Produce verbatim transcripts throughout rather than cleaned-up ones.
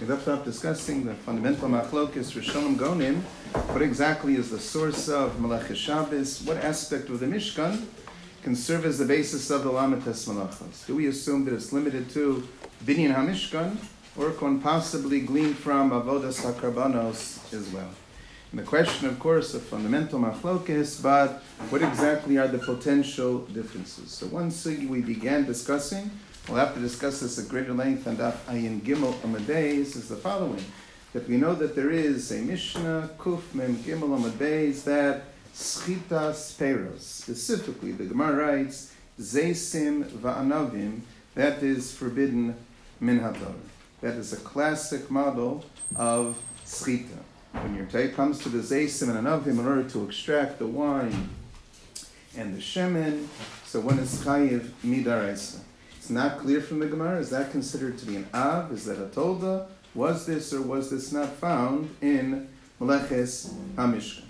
left off discussing the fundamental machlokes Rishonim Gonim. What exactly is the source of Malachas Shabbos? What aspect of the Mishkan can serve as the basis of the Lamites Malachos? Do we assume that it's limited to Binyan HaMishkan, or can possibly glean from Avodas HaKarbanos as well? And the question, of course, of fundamental machlokes, but what exactly are the potential differences? So once we began discussing, we'll have to discuss this at greater length, and Daf Ayin Gimel Amud Beis is the following: that we know that there is a Mishnah, Kuf Mem Gimel Amud Beis, that Schitas Peros, specifically the Gemara writes, Zeisim Va'anavim, that is forbidden min haTorah. That is a classic model of Schita. When your take comes to the Zeisim and Anavim in order to extract the wine and the shemen, so one is Chayiv Midaraisa. It's not clear from the Gemara. Is that considered to be an Av? Is that a Tolda? Was this or was this not found in Meleches HaMishkan?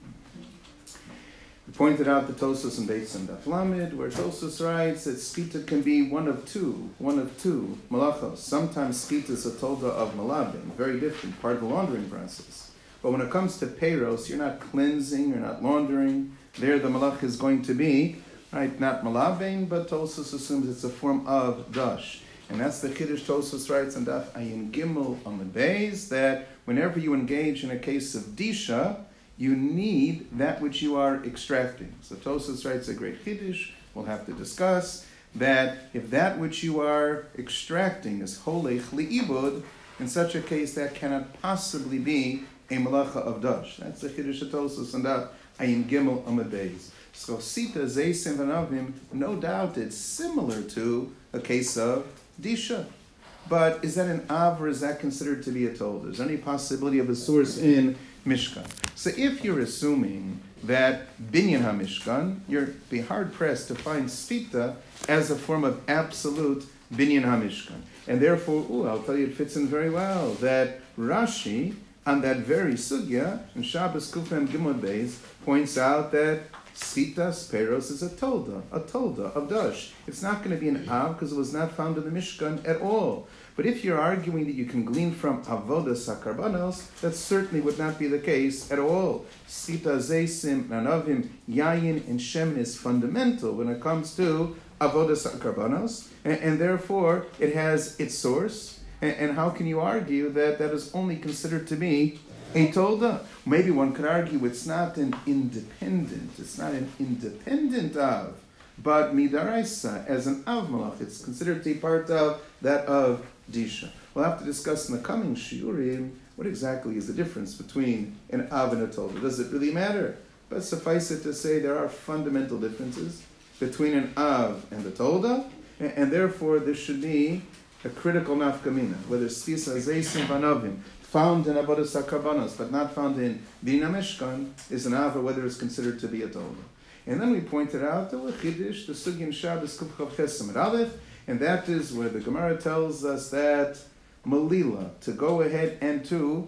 We pointed out the Tosos and Beis and Daf Lamed, where Tosos writes that Schita can be one of two, one of two Malachos. Sometimes Schita is a Tolda of Malabim, very different, part of the laundering process. But when it comes to Peiros, you're not cleansing, you're not laundering. There the Malach is going to be, right, not Malabein, but Tosos assumes it's a form of Dash. And that's the Chiddush Tosos writes on Daf Ayin Gimel Amud Beis, that whenever you engage in a case of Disha, you need that which you are extracting. So Tosos writes a great Chiddush, we'll have to discuss, that if that which you are extracting is Holech Li'ibud, in such a case that cannot possibly be a Malacha of Dash. That's the Chiddush of Tosos and Daf Ayin Gimel Amud Beis. So Sita Zeisim Vanavim, no doubt it's similar to a case of Disha. But is that an Av or is that considered to be a Tolda? Is there any possibility of a source in Mishkan? So if you're assuming that Binyan HaMishkan, you're be hard-pressed to find Sita as a form of absolute Binyan HaMishkan. And therefore, ooh, I'll tell you it fits in very well, that Rashi, on that very sugya, in Shabbos Kufem Gimel Beis, points out that Schitas Peros is a Tolda, a Tolda of Dash. It's not going to be an Av because it was not found in the Mishkan at all. But if you're arguing that you can glean from Avodas HaKarbanos, that certainly would not be the case at all. Schita, Zeisim, Nanavim, Yayin, and Shemen is fundamental when it comes to Avodas HaKarbanos, and, and therefore it has its source. And, and how can you argue that that is only considered to be a Tolda? Maybe one could argue it's not an independent, it's not an independent Av, but Midaraisa, as an Av Malach, it's considered to be part of that of Disha. We'll have to discuss in the coming Shiurim what exactly is the difference between an Av and a Tolda. Does it really matter? But suffice it to say there are fundamental differences between an Av and the Tolda, and, and therefore there should be a critical nafkamina, whether Schisa Zeisim Vanavim, found in Avodas HaKarbanos, but not found in Binyan HaMishkan, is an Av, whether it's considered to be a Tolda. And then we pointed out the Chiddush, the Sugin Shabbos Kuf Chav Ches Amud Aleph, and that is where the Gemara tells us that Melila, to go ahead and to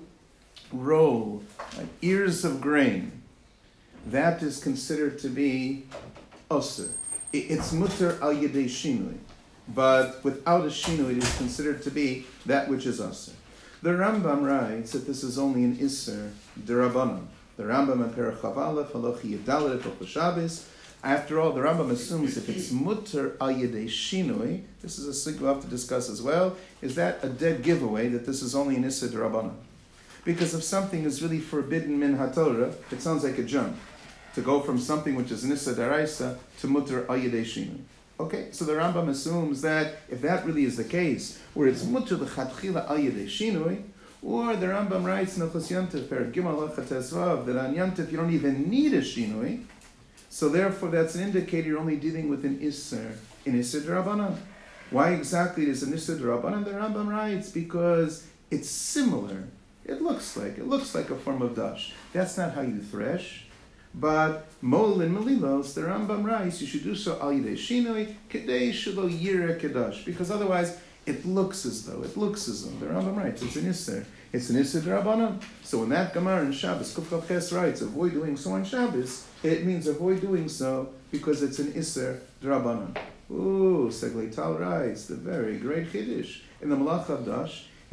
roll like ears of grain, that is considered to be Osir. It's Mutter al Yedei Shinui, but without a Shinui it is considered to be that which is Osir. The Rambam writes that this is only an Isser D'Rabbanan. The Rambam in Perach Chav Aleph, Halacha Yedaled Hilchos Shabbos. After all, the Rambam assumes if it's mutter al yedei shinui, this is a sig we'll have to discuss as well, is that a dead giveaway that this is only an Isser D'Rabbanan? Because if something is really forbidden min haTorah, it sounds like a jump to go from something which is an Isser D'Araisa to mutter al yedei shinui. Okay, so the Rambam assumes that if that really is the case, where it's mutter l'chatchila al yedei shinui, or the Rambam writes in Hilchos Yantif, Per Gimel Halacha Tesvav, that on Yantif you don't even need a shinui, so therefore that's an indicator you're only dealing with an Isser, an Isser D'Rabbanan. Why exactly is an Isser D'Rabbanan? The Rambam writes, because it's similar. It looks like, it looks like a form of Dash. That's not how you thresh. But Mol and Melilos, the Rambam writes, you should do so al yidei shinoi, kedei shelo yireh kedash, because otherwise it looks as though, it looks as though, the Rambam writes, it's an Isser. It's an Isser D'Rabbanan. So when that Gemara in Shabbos, Kuf Chav Ches writes, avoid doing so on Shabbos, it means avoid doing so because it's an Isser D'Rabbanan. Ooh, Seglei Tal writes, the very great Chiddush in the Malach of Dash,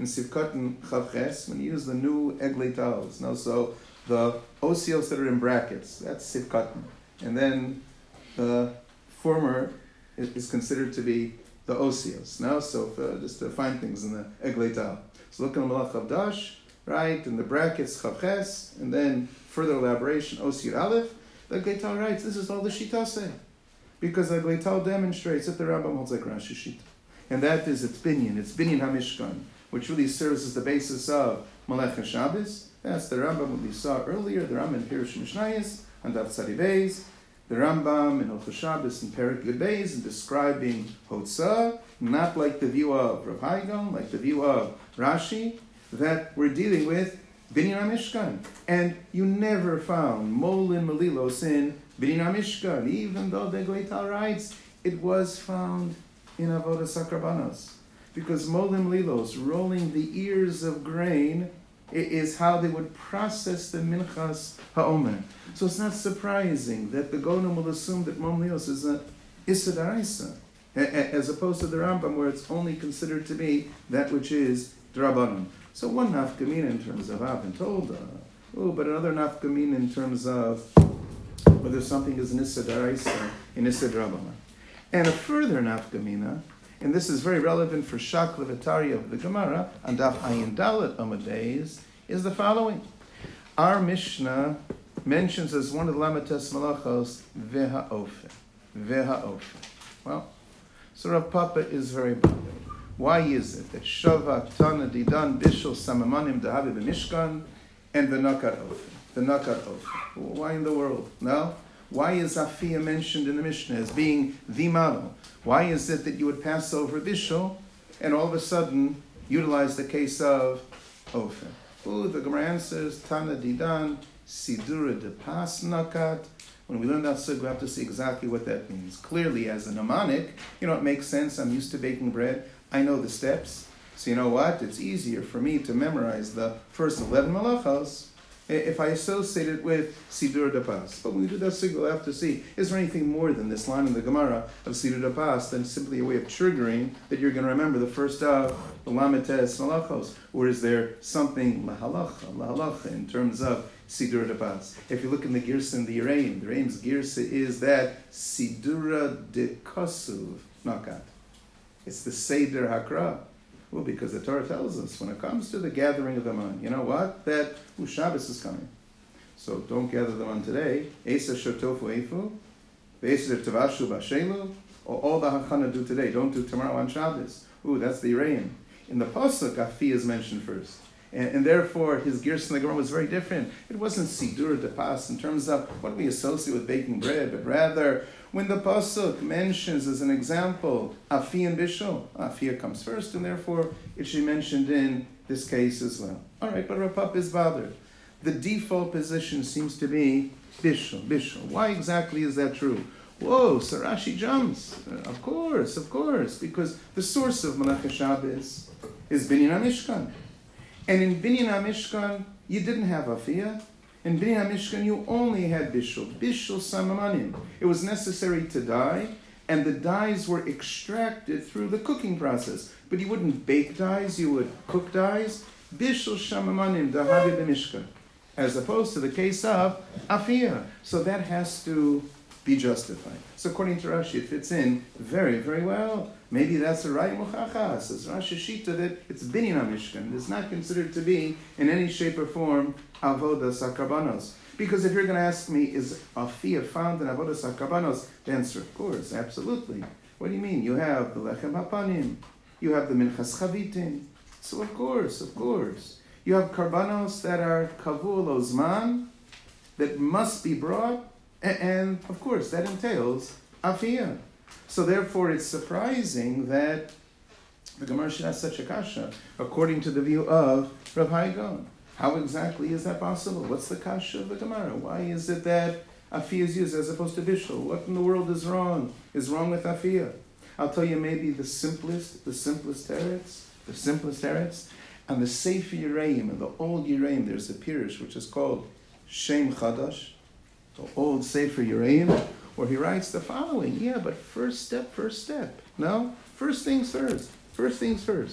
in Sivkatan Chavches, when you use the new Egleitals. No, so the osios that are in brackets, that's Sivkatan. And then the former is considered to be the osios. No, so uh, just to find things in the Egleital. So look at the Malach Chavdash, right, in the brackets Chavches, and then further elaboration, Osir Aleph. The Egleital writes, this is all the Shitase. Because the Egleital demonstrates that the Rambam holds like Rashi Shita. And that is its binyan, its binyan HaMishkan, which really serves as the basis of Malach Shabbos. That's the Rambam, what we saw earlier, the Rambam in Pirush Mishnayos, and Daf Tzadi Beis, the Rambam in Hilchos Shabbos and Perek Yud Beis, in describing Hotzah, not like the view of Rav Hai Gaon, like the view of Rashi, that we're dealing with Binyan HaMishkan. And you never found Molin Melilos in Binyan HaMishkan, even though the Egleital writes, it was found in Avodas HaKarbanos. Because Molin Melilos, rolling the ears of grain, is how they would process the Minchas HaOmer. So it's not surprising that the Gonim will assume that Molin Melilos is a Issa D'Oraisa, as opposed to the Rambam, where it's only considered to be that which is D'Rabbanan. So one nafkamina in terms of Av and Tolda, oh, but another nafkamina in terms of whether something is an Issa D'Oraisa in Issa D'Rabbanan. And a further nafkamina, and this is very relevant for Shak Levatari of the Gemara, and Daf Ayin Dalet Amud Beis, is the following. Our Mishnah mentions as one of the Lamates Malachos, Veha Ofe. Veha Ofe. Well, so Rav Papa is very bothered. Why is it that Shavak, Tana, Didan, Bishul, Samamanim, Dahavi, B'Mishkan, and the Nakat Ofe? The Nakat Ofe. Why in the world? No? Why is Afia mentioned in the Mishnah as being the model? Why is it that you would pass over Bishul and all of a sudden utilize the case of Ofe? Ooh, the Gemara answers, Tana, Didan, Sidura, de Pas, Nakat. When we learn that sugya, we have to see exactly what that means. Clearly, as a mnemonic, you know, it makes sense. I'm used to baking bread. I know the steps. So you know what? It's easier for me to memorize the first eleven malachos if I associate it with Sidur de Pas. But when we do that sugya, we'll have to see, is there anything more than this line in the Gemara of Sidur de Pas than simply a way of triggering that you're going to remember the first of the Lametes malachos? Or is there something lahalacha, lahalacha in terms of Sidura de Pas? If you look in the Girsa and the Yereim, the Yereim's Girsa is that Sidura de Kosuv Nakat. It's the Seder Hakra. Well, because the Torah tells us when it comes to the gathering of the man, you know what? That ooh, Shabbos is coming. So don't gather them on today. Esa Shotofu Eifu, Esa Tavashu Bashelu, or all the Hachana do today. Don't do tomorrow on Shabbos. Ooh, that's the Yereim. In the Pasuk, Afi is mentioned first. And, and therefore, his Girs in the Gemara was very different. It wasn't Sidur de Pas in terms of what we associate with baking bread, but rather, when the Pasuk mentions, as an example, Afi and Bishul, Afia comes first, and therefore it should be mentioned in this case as well. All right, but Rav Papa is bothered. The default position seems to be Bishul, Bishul. Why exactly is that true? Whoa, so Rashi jumps. Uh, of course, of course, because the source of Malach Shabbos is Binyan HaMishkan. And in Binyan HaMishkan, you didn't have Afiyah. In Binyan HaMishkan, you only had Bishul. Bishul Samamanim. It was necessary to dye, and the dyes were extracted through the cooking process. But you wouldn't bake dyes, you would cook dyes. Bishul Samamanim, Dahavi B'Mishkan. As opposed to the case of Afiyah. So that has to be justified. So according to Rashi, it fits in very, very well. Maybe that's a right muchachas. Says Rashi Shita that it's Binyan HaMishkan. It's not considered to be in any shape or form avodas hakarbanos. Because if you're going to ask me, is afiyah found in avodas hakarbanos? The answer, of course, absolutely. What do you mean? You have the lechem hapanim. You have the minchas chavitim. So of course, of course. You have karbanos that are kavul ozman, that must be brought, and, and of course, that entails afiyah. So therefore, it's surprising that the Gemara should have such a kasha, according to the view of Rav Hai Gaon. How exactly is that possible? What's the kasha of the Gemara? Why is it that afiyah is used as opposed to bishul? What in the world is wrong? Is wrong with afiyah? I'll tell you maybe the simplest, the simplest teretz, the simplest teretz, and the Sefer Yereim, and the old Yereim, there's a pirush which is called Shem Chadash, the old Sefer Yereim, where he writes the following. Yeah, but first step, first step. No? First things first. First things first.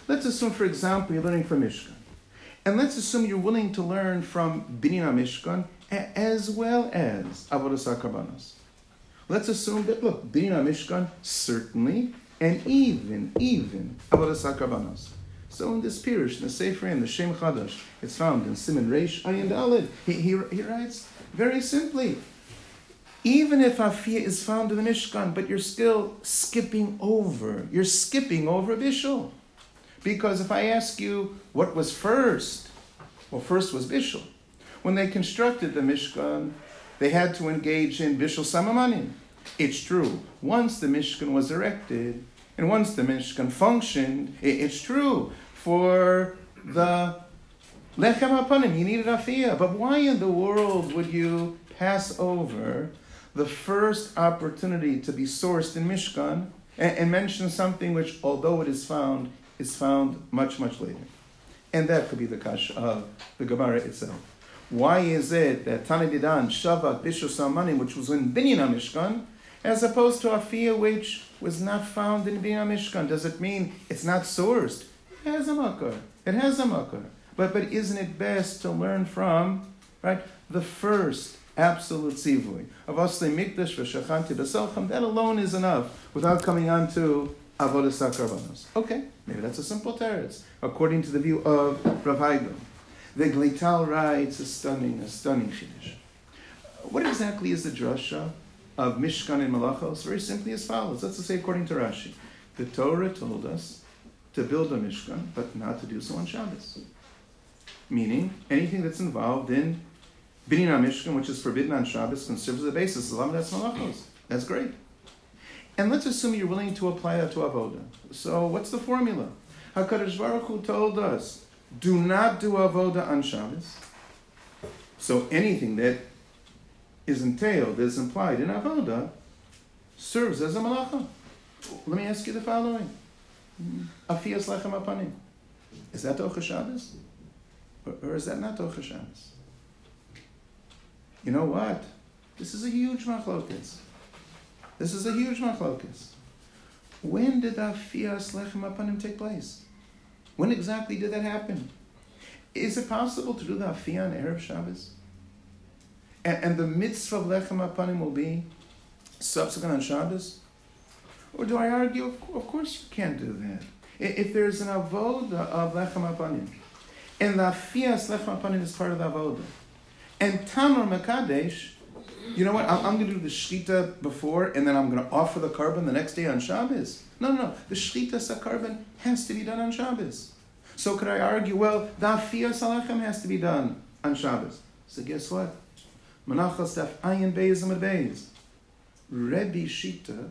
Let's assume, for example, you're learning from Mishkan. And let's assume you're willing to learn from Binyan Mishkan as well as Avodas HaKarbanos. Let's assume that, look, Binyan Mishkan, certainly, and even, even Avodas HaKarbanos. So in this Pirush, in the Sefer, in the Shem Chadash, it's found in Siman Reish Ayin Daled. He, he, he writes very simply, even if Afiyah is found in the Mishkan, but you're still skipping over, you're skipping over Bishul. Because if I ask you what was first, well, first was Bishul. When they constructed the Mishkan, they had to engage in Bishul Samamanim. It's true. Once the Mishkan was erected, and once the Mishkan functioned, it's true. For the Lechem HaPanim, you needed Afiyah. But why in the world would you pass over the first opportunity to be sourced in Mishkan and, and mention something which, although it is found, is found much, much later? And that could be the kash of the Gemara itself. Why is it that Tani Didan, Shavak, Bishul Samanim, which was in Binyan Mishkan, as opposed to Afiyah, which was not found in Binyan Mishkan? Does it mean it's not sourced? It has a makar. It has a makar. But but isn't it best to learn from, right, the first absolute tzivui of Aslei Mikdash v'Shachanti B'Selchem? That alone is enough without coming on to Avodas HaKarbanos. Okay, maybe that's a simple teretz, according to the view of Rav Heigel. The Glital writes a stunning, a stunning chiddush. What exactly is the drasha of Mishkan and Malachos? Very simply as follows. Let's just say according to Rashi. The Torah told us to build a Mishkan, but not to do so on Shabbos. Meaning, anything that's involved in Binyan Mishkan, which is forbidden on Shabbos, can serve as a basis. That's Malachos. That's great. And let's assume you're willing to apply that to Avoda. So what's the formula? HaKadosh Baruch Hu told us, do not do Avoda on Shabbos. So anything that is entailed, is implied in Avoda, serves as a malacha. Let me ask you the following. Afiyas lechem hapanim. Is that Tocha Shabbos? Or, or is that not Tocha Shabbos? You know what? This is a huge machlokas. This is a huge machlokas. When did Afiyas lechem hapanim take place? When exactly did that happen? Is it possible to do the Afiyah on Erev Shabbos? And, and the mitzvah of lechem hapanim will be subsequent on Shabbos? Or do I argue, of, of course you can't do that. If there's an avoda of lechem hapanim, and the Afiyas lechem hapanim is part of the avoda, and Tamar Makadesh, you know what, I'm, I'm going to do the shchita before, and then I'm going to offer the carbon the next day on Shabbos. No, no, no. The shchita sakarbon has to be done on Shabbos. So could I argue, well, the Afiyas lechem has to be done on Shabbos? So guess what? Menachos daf ayin beis amud beis. Rebbe Shita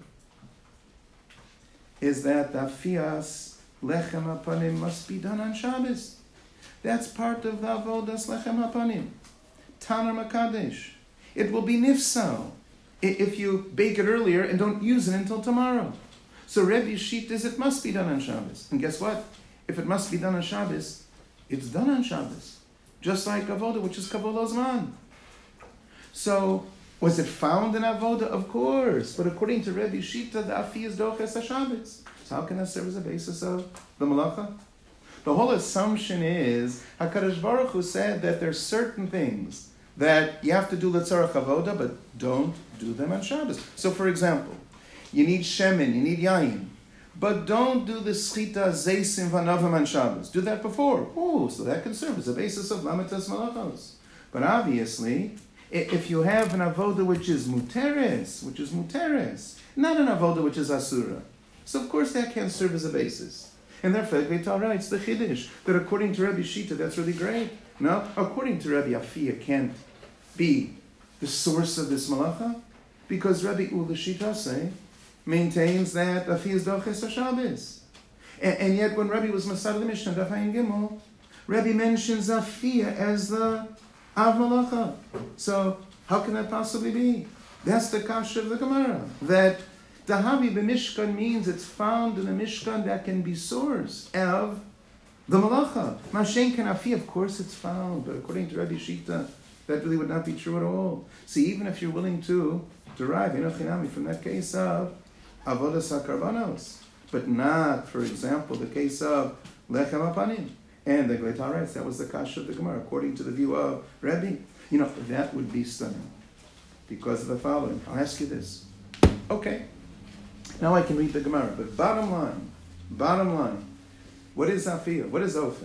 is that the Afiyas lechem hapanim must be done on Shabbos. That's part of the avodas lechem hapanim. Tanar Makadesh. It will be nifsal if you bake it earlier and don't use it until tomorrow. So Rebbe Shita is it must be done on Shabbos. And guess what? If it must be done on Shabbos, it's done on Shabbos. Just like avoda, which is kavod ozman. So, was it found in avoda? Of course. But according to Rebbe Shita, the Afiyah is doches HaShabbos. So how can that serve as a basis of the malacha? The whole assumption is, HaKadosh Baruch Hu said that there's certain things that you have to do l'tzarach avoda, but don't do them on Shabbos. So for example, you need shemen, you need yayin, but don't do the schita zeisim vanavim on Shabbos. Do that before. Oh, so that can serve as a basis of lamitas malachos. But obviously, if you have an avoda which is muteres, which is muteres, not an avoda which is asura, so of course that can't serve as a basis. And therefore, Beital writes the chiddush that according to Rebbe Shita, that's really great. No, according to Rebbe Afiyah, can't be the source of this malacha because Rebbe Ula Shita say maintains that Afiyah is doches HaShabbos. And, and yet, when Rebbe was Masad the Mishnah, Daf Ayin Gimel, Rebbe mentions Afiyah as the Av Malacha. So, how can that possibly be? That's the kasha of the Gemara. That Dahavi b'Mishkan means it's found in a Mishkan that can be source of the Malacha. Mashen kan Afiyah, of course it's found, but according to Rebbe Shita, that really would not be true at all. See, even if you're willing to derive Inochinami from that case of Avodas HaKarbanos, but not, for example, the case of lechem apanim. And the Gleitar writes, that was the kasha of the Gemara, according to the view of Rebbe. You know, that would be stunning because of the following. I'll ask you this. Okay, now I can read the Gemara, but bottom line, bottom line, what is Afiyah? What is Ofer?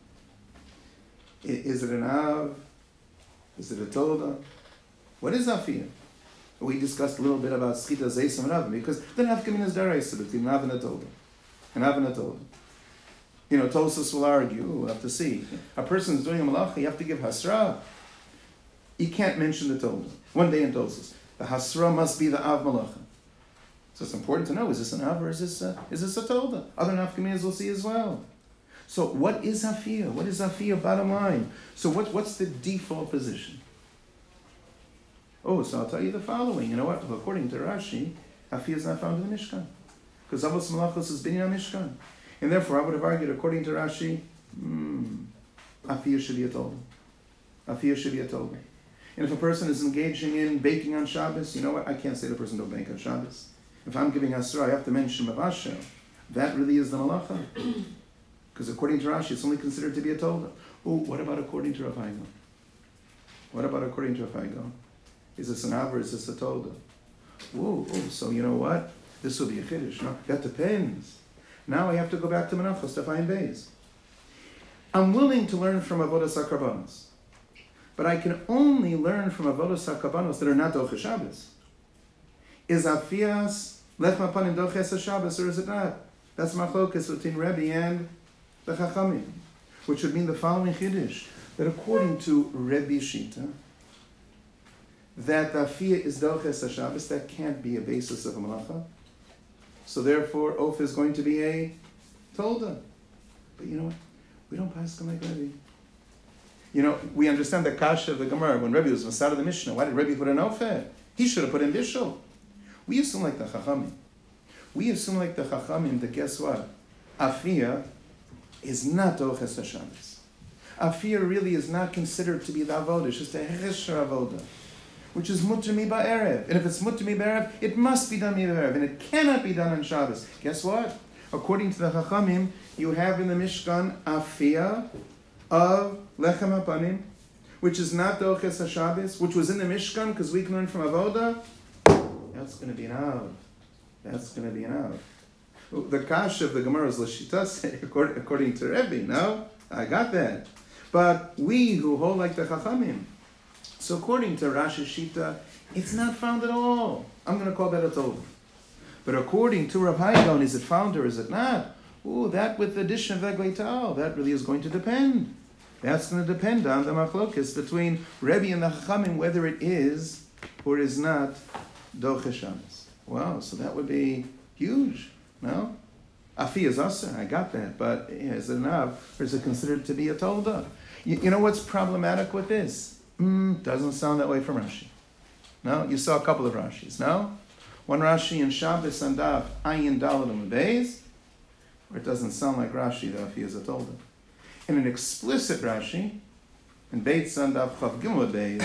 Is it an Av? Is it a Tolda? What is Afiyah? We discussed a little bit about Schita Zeisam and Avim, because the Nafkamin is Daraisa between Av and a Tolda. And Av and a Tolda. You know, Tosas will argue, we'll have to see. A person's doing a malacha, you have to give Hasra. You can't mention the Tolda. One day in Tosas. The Hasra must be the Av malacha. So it's important to know, is this an Av or is this a, is this a Tolda? Other Nafkaminas we'll see as well. So what is Afiyah? What is Afiyah bottom line? So what, what's the default position? Oh, so I'll tell you the following. You know what? Well, according to Rashi, Afiyah is not found in the Mishkan. Because Avos Malachos is Binyan Mishkan. And therefore, I would have argued, according to Rashi, hmm, Afiyah should be a Tolda. Afiyah should be a Tolda. And if a person is engaging in baking on Shabbos, you know what? I can't say the person don't bake on Shabbos. If I'm giving Hasra, I have to mention Mavasha. That really is the Malacha. Because according to Rashi, it's only considered to be a Tolda. Oh, what about according to Rav Haigo? What about according to Rav Haigo? Is this an Av or is this a Tolda? Whoa, oh, so you know what? This will be a Kiddush. No, that depends. Now I have to go back to Menachos to find Beis. I'm willing to learn from Avodas HaKarbanos, but I can only learn from Avodas HaKarbanos that are not Doche Shabbos. Is Afiyas Lech Mapanim Doches HaShabbos or is it not? That's Machlokas between Rebbe and the Chachamim, which would mean the following Chiddush, that according to Rebbe Shita, that Afiyah is Doches HaShabbos, that can't be a basis of a Malacha. So therefore, Of is going to be a Tolda. But you know what? We don't pass them like Rebbe. You know, we understand the kasha of the Gemara. When Rebbe was Masad of the Mishnah, why did Rebbe put an Of? He should have put in Bishul. We assume like the Chachamim. We assume like the Chachamim that guess what? Afiyah is not Doches HaShabbos. Afiyah really is not considered to be the Avodah. It's just a Hesher Avodah, which is mutter mi ba'erev. And if it's mutter mi ba'erev, it must be done mi ba'erev. And it cannot be done on Shabbos. Guess what? According to the Chachamim, you have in the Mishkan Afiyah of Lechem HaPanim, which is not Doches HaShabbos, which was in the Mishkan, because we can learn from Avodah. That's going to be an Av. That's going to be an Av. The Kash of the Gemara is L'shita, according to Rebbe. No? I got that. But we who hold like the Chachamim, so according to Rashi Shita, it's not found at all. I'm going to call that a Tov. But according to Rav Haigon, is it found or is it not? Ooh, that with the addition of Eglei Ta'al, that really is going to depend. That's going to depend on the machlokes between Rebbe and the Chachamim, whether it is or is not Doche Shabbos. Wow, so that would be huge, no? Afiyah is Aser, I got that, but yeah, is it enough, or is it considered to be a Tolda? You, you know what's problematic with this? Mm, doesn't sound that way from Rashi. No? You saw a couple of Rashis, no? One Rashi in Shabbos and Daf, Ayin Dalad and Beis, where it doesn't sound like Rashi, that Afiyah is a Tolda. In an explicit Rashi, in Beit Sandaf Chav Gimel Beis,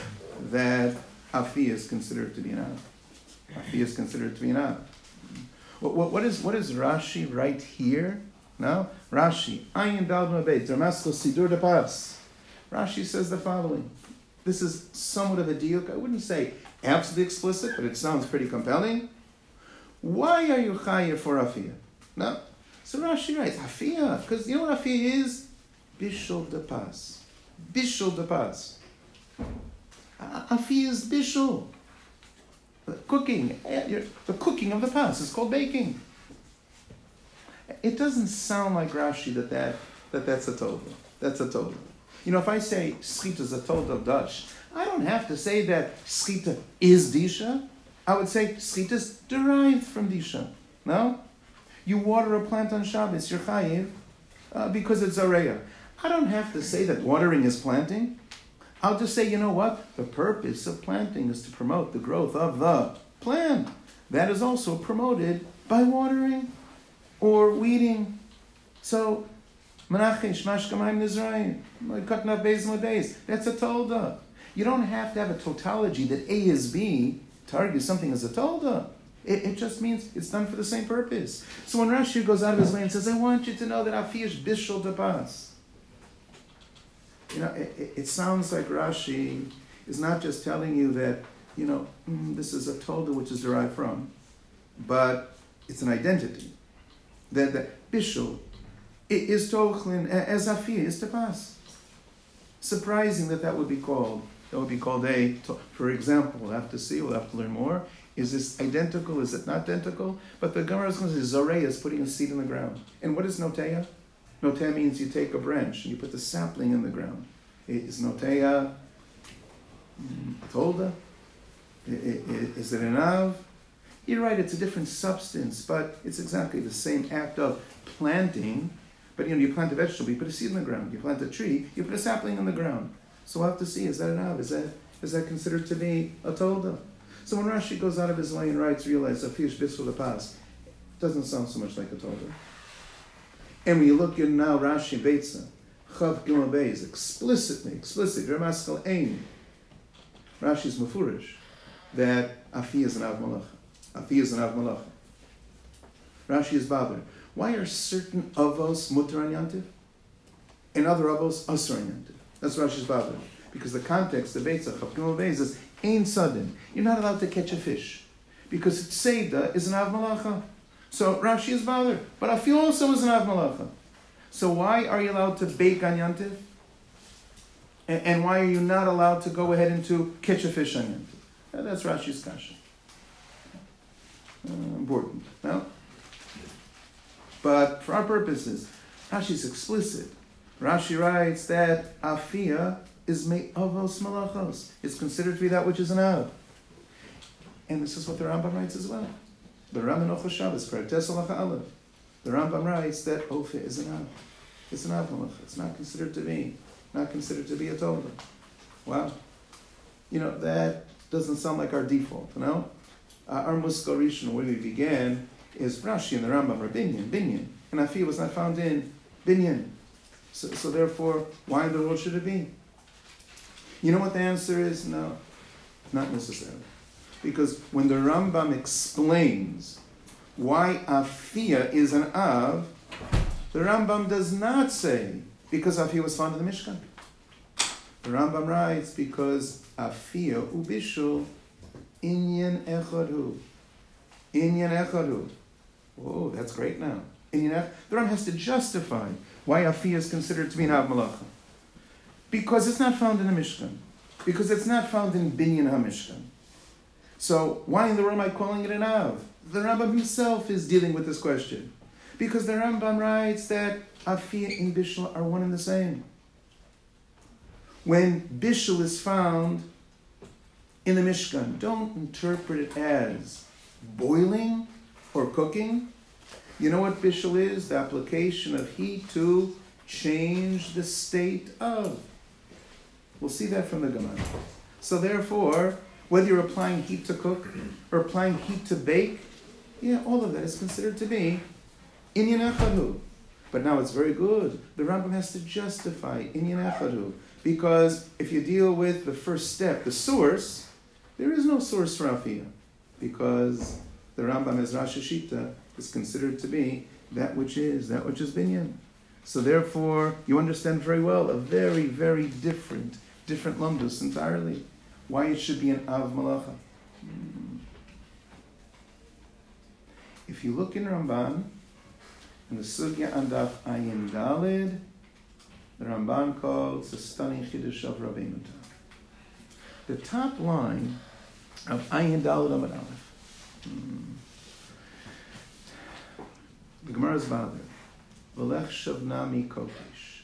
that Afiyah is considered to be an Av. Afiyah is considered to be an Av. What, what, what, is, what is Rashi right here? No? Rashi, Ayin Dalad Beit, Damascus Sidur de Pas. Rashi says the following. This is somewhat of a diuk. I wouldn't say absolutely explicit, but it sounds pretty compelling. Why are you chayav for Afiyah? No? So Rashi writes, Afiyah, because you know what Afiyah is? Bishul de Pas. Bishul de Pas. Afiyah is bishul. The cooking. The cooking of the pas is called baking. It doesn't sound like Rashi that, that, that that's a Tolda. That's a Tolda. You know, if I say Schita is a Tolda of Dash, I don't have to say that Schita is Disha. I would say Schita is derived from Disha. No? You water a plant on Shabbos, you're chayiv, uh, because it's Zareya. I don't have to say that watering is planting. I'll just say, you know what? The purpose of planting is to promote the growth of the plant. That is also promoted by watering or weeding. So, Menachish, Mashkamayim Nizrayim, Katnav Beis Modeis, that's a Tolda. You don't have to have a tautology that A is B to argue something is a Tolda. It, it just means it's done for the same purpose. So when Rashi goes out of his way and says, I want you to know that Afi is bishul dabas. You know, it, it, it sounds like Rashi is not just telling you that, you know, mm, this is a Tolda which is derived from, but it's an identity. That, that bishul is tochlin as Afi is dabas. Surprising that that would be called. That would be called a, for example, we'll have to see, we'll have to learn more. Is this identical? Is it not identical? But the Gemara is going to say, Zoreh is putting a seed in the ground. And what is Noteya? Noteya means you take a branch and you put the sapling in the ground. Is Noteya Tolda? Is it an Av? You're right, it's a different substance, but it's exactly the same act of planting. But you know, you plant a vegetable, you put a seed in the ground. You plant a tree, you put a sapling in the ground. So we'll have to see, is that an Av? Is that, is that considered to be a Tolda? So when Rashi goes out of his way and writes, realize Afish Bisful the past, doesn't sound so much like a Tolda. And when you look in now Rashi Beitza, Chav Gimel Beis, explicitly, explicitly, Ramaskal Ein, Rashi's Mefurish, that Afi is an Av Malach. Afi is an Av Malach. Rashi is bothered. Why are certain Avos Mutar on Yantiv and other Avos Asur on Yantiv? That's Rashi's bothered. Because the context, the Beitza, Chav Gimel Beis is Ein sudden. You're not allowed to catch a fish because Tzeda is an Av Malacha. So Rashi is bothered. But Afi also is an Av Malacha. So why are you allowed to bake on Yantiv? And, and why are you not allowed to go ahead and to catch a fish on Yantiv? Uh, that's Rashi's kasha. Uh, important. No? But for our purposes, Rashi's explicit. Rashi writes that Afia is me'avos malachos. It's considered to be that which is an av. And this is what the Rambam writes as well. The Rambam Ochos Shabbos, Parates Halacha Aleph. The Rambam writes that Ofe is an av. It's an av malacha. It's not considered to be, not considered to be a Tolda. Wow. You know, that doesn't sound like our default, you know? Uh, our Muskal Rishon, where we began, is Rashi and the Rambam are Binyan, Binyan. And Afi was not found in Binyan. So, so therefore, why in the world should it be? You know what the answer is? No, not necessarily. Because when the Rambam explains why Afia is an Av, the Rambam does not say because Afia was found in the Mishkan. The Rambam writes because Afia ubishul inyan echadu. Inyan echadu. Oh, that's great now. Inyan echadu. The Rambam has to justify why Afia is considered to be an Av Malacha. Because it's not found in the Mishkan. Because it's not found in Binyan HaMishkan. So why in the world am I calling it an Av? The Rambam himself is dealing with this question. Because the Rambam writes that Afia and Bishul are one and the same. When Bishul is found in the Mishkan, don't interpret it as boiling or cooking. You know what Bishul is? The application of heat to change the state of. We'll see that from the Gemara. So therefore, whether you're applying heat to cook or applying heat to bake, yeah, all of that is considered to be inyan echadu. But now it's very good. The Rambam has to justify inyan echadu. Because if you deal with the first step, the source, there is no source for Afia. Because the Rambam as Rosh Hashita is considered to be that which is, that which is binyan. So therefore, you understand very well a very, very different, different lamdus entirely. Why it should be an Av Malacha. If you look in Ramban, in the Sugya Andaf Ayin Dalid, the Ramban calls the stunning Chiddush of Rabbeinu Tam. The top line of Ayin Dalid Amud Aleph. The Gemara is bothered. V'lech shavnami kotesh.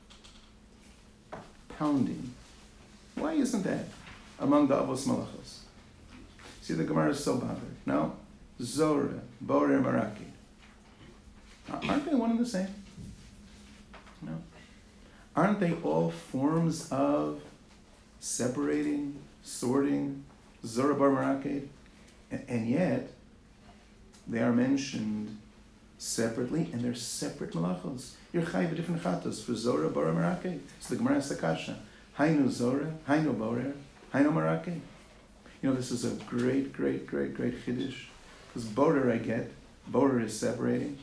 Pounding. Why isn't that among the Avos Malachos? See, the Gemara is so bothered. No? Zorah, Borer, Maraki. Aren't they one and the same? No. Aren't they all forms of separating, sorting, Zorah, Bar, Maraki? And, and yet, they are mentioned separately, and they're separate malachos. You're chayiv different chatos for Zorah, Borer, Maraki. So the Gemara has the kasha. Hainu Zorah, Hainu Borer, Hainu Maraki. You know, this is a great, great, great, great chiddush Because borer I get, borer is separating.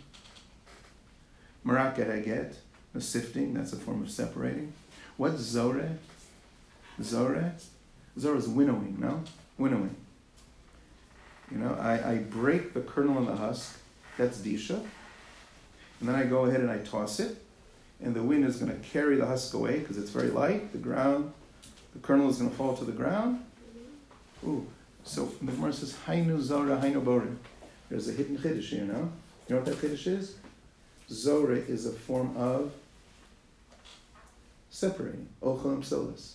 Maraket I get, a sifting, that's a form of separating. What's zore? Zore? Zore is winnowing, no? Winnowing. You know, I, I break the kernel in the husk, that's disha. And then I go ahead and I toss it, and the wind is going to carry the husk away because it's very light. The ground, the kernel is going to fall to the ground. Ooh, so the Gemara says, Hainu Zora, Hainu Borim. There's a hidden chiddush here, no? You know what that chiddush is? Zora is a form of separating, Ochel Solas.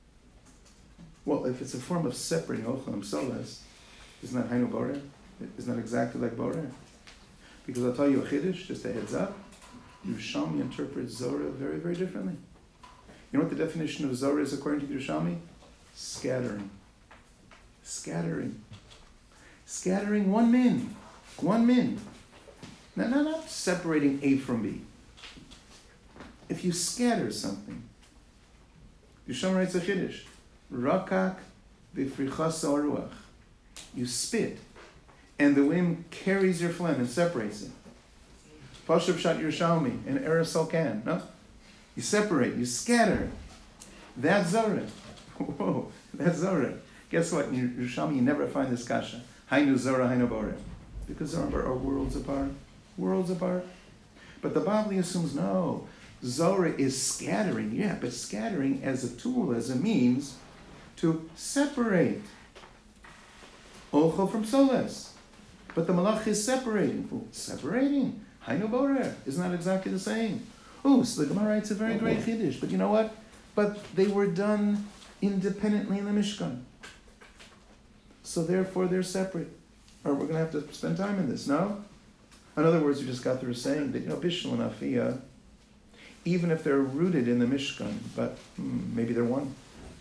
Well, if it's a form of separating Ochel Solas, isn't that Hainu Borim? Isn't that exactly like Borim? Because I'll tell you a chiddush, just a heads up, Yerushalmi interprets Zora very, very differently. You know what the definition of Zora is according to Yerushalmi? Scattering. Scattering. Scattering one min. One min. Now, not, not separating A from B. If you scatter something, Yerushalmi writes a chiddush, Rakak v'frichas ruach. You spit, and the wind carries your phlegm and separates it. Pashup Shat Yerushalmi, and aerosol can. No? You separate, you scatter. That's Zora. Whoa, that's Zora. Guess what? In Yerushalmi, you never find this kasha. Hainu Zora, Hainu Boreh. Because Zora are worlds apart. Worlds apart. But the Bavli assumes, no, Zora is scattering. Yeah, but scattering as a tool, as a means to separate Ochel from Soles. But the malach is separating. Oh, separating? Hainu Boreh. Isn't that exactly the same? Oh, so the Gemara writes a very great chiddush. But you know what? But they were done independently in the Mishkan. So therefore they're separate. Or we're going to have to spend time in this, no? In other words, you just got through saying that, you know, Bishul and Afiyah, even if they're rooted in the Mishkan, but hmm, maybe they're one.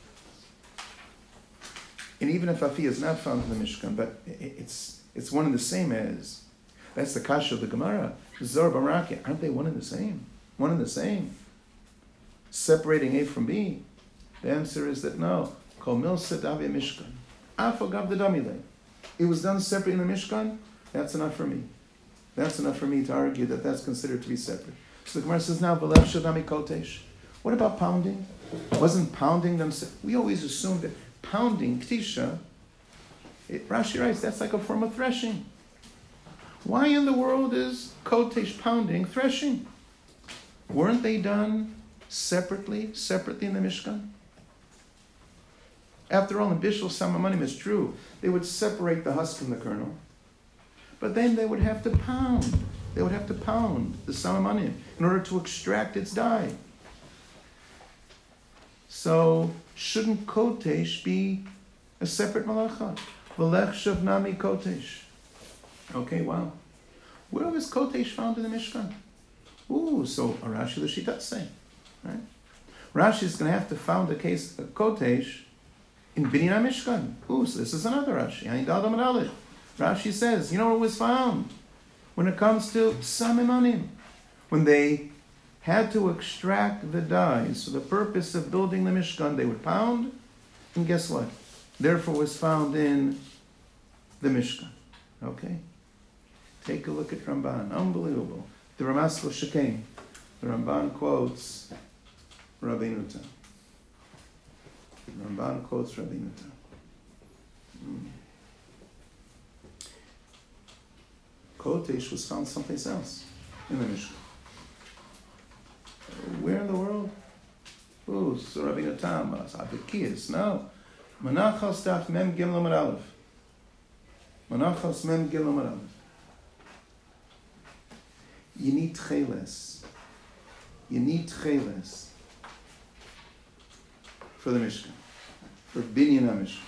And even if Afiyah is not found in the Mishkan, but it's it's one and the same as, that's the kasha of the Gemara. Zor Baraki, aren't they one and the same? One and the same. Separating A from B. The answer is that no. Kol milsa davi Mishkan. Afagav the damile. It was done separate in the Mishkan. That's enough for me. That's enough for me to argue that that's considered to be separate. So the Gemara says now, V'lev shadami kotesh. What about pounding? Wasn't pounding them? We always assume that pounding, ktisha, it, Rashi writes, that's like a form of threshing. Why in the world is kotesh pounding threshing? Weren't they done separately, separately in the Mishkan? After all, in Bishul Samamanim is true. They would separate the husk from the kernel. But then they would have to pound. They would have to pound the Samamanim in order to extract its dye. So, shouldn't kotesh be a separate malacha? V'lech shavnami kotesh. Okay, wow. Where was kotesh found in the Mishkan? Ooh, so Rashi L'Shita say, right? Rashi is going to have to found a case of kotesh in Binyan Mishkan. Ooh, so this is another Rashi. Rashi says, you know where it was found? When it comes to Samimanim, when they had to extract the dyes for the purpose of building the Mishkan, they would pound, and guess what? Therefore was found in the Mishkan. Okay? Take a look at Ramban. Unbelievable. The Ramaskal Shekem. The Ramban quotes Rabbeinu Tam. Ramban quotes Rabbeinu Tam. Mm. Kotesh was found someplace else in the Mishkan. Where in the world? Ooh, so Rabbeinu Tam, Abikiyas, no. Menachos Daf Mem Gimel Amud Aleph. Menachos Mem Gimel Amud Aleph. You need tcheles. You need tcheles for the Mishkan, for Binyan HaMishkan.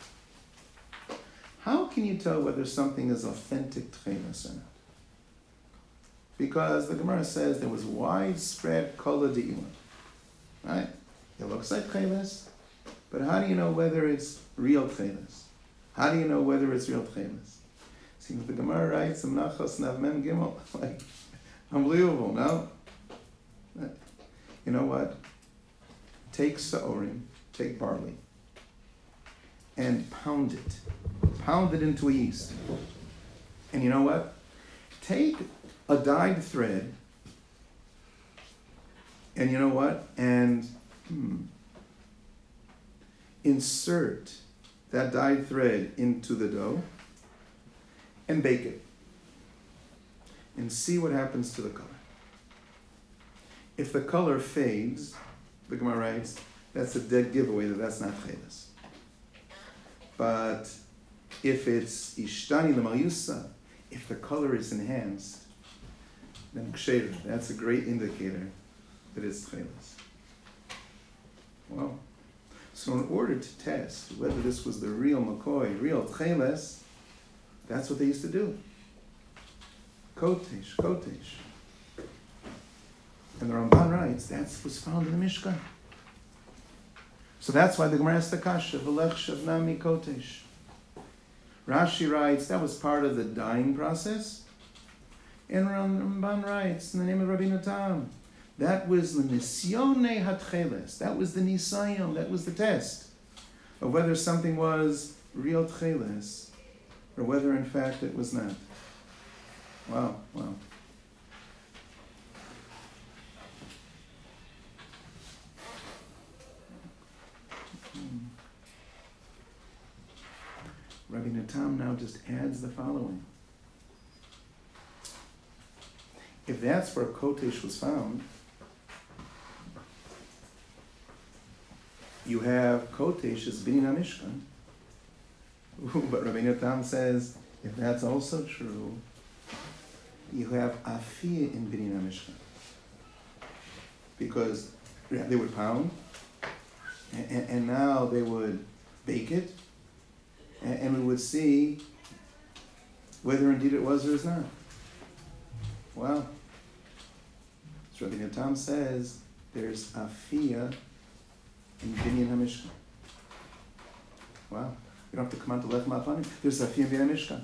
How can you tell whether something is authentic tcheles or not? Because the Gemara says there was widespread kola de'ilah. Right? It looks like tcheles, but how do you know whether it's real tcheles? How do you know whether it's real tcheles? See, the Gemara writes, Menachos Nav Mem Gimel, like, unbelievable, no? You know what? Take sa'orim, take barley, and pound it. Pound it into a yeast. And you know what? Take a dyed thread, and you know what? And hmm, insert that dyed thread into the dough and bake it. And see what happens to the color. If the color fades, the Gemara writes, that's a dead giveaway that that's not cheles. But if it's ishtani l'mayusa, if the color is enhanced, then ksheir, that's a great indicator that it's cheles. Well, so in order to test whether this was the real McCoy, real cheles, that's what they used to do. Kotesh, kotesh. And the Ramban writes, that was found in the Mishkan. So that's why the Gemara has the kasha, v'lech shavnami kotesh. Rashi writes, that was part of the dyeing process. And Ramban writes, in the name of Rabbi Tam, that was the nisyone hatcheles. That was the nisayon, that was the test of whether something was real tcheles or whether in fact it was not. Wow, wow. Rabbi Natam now just adds the following. If that's where Kotesh was found, you have Kotesh as Binyan HaMishkan. But Rabbi Natam says, if that's also true, you have Afiyah in Binyan HaMishkan. Because they would pound, and, and now they would bake it, and, and we would see whether indeed it was or is not. Wow. So Rabbi Natam says there's Afiyah in Binyan HaMishkan. Wow. You don't have to come on to Lechem Apanim. There's Afiyah in Binyan HaMishkan.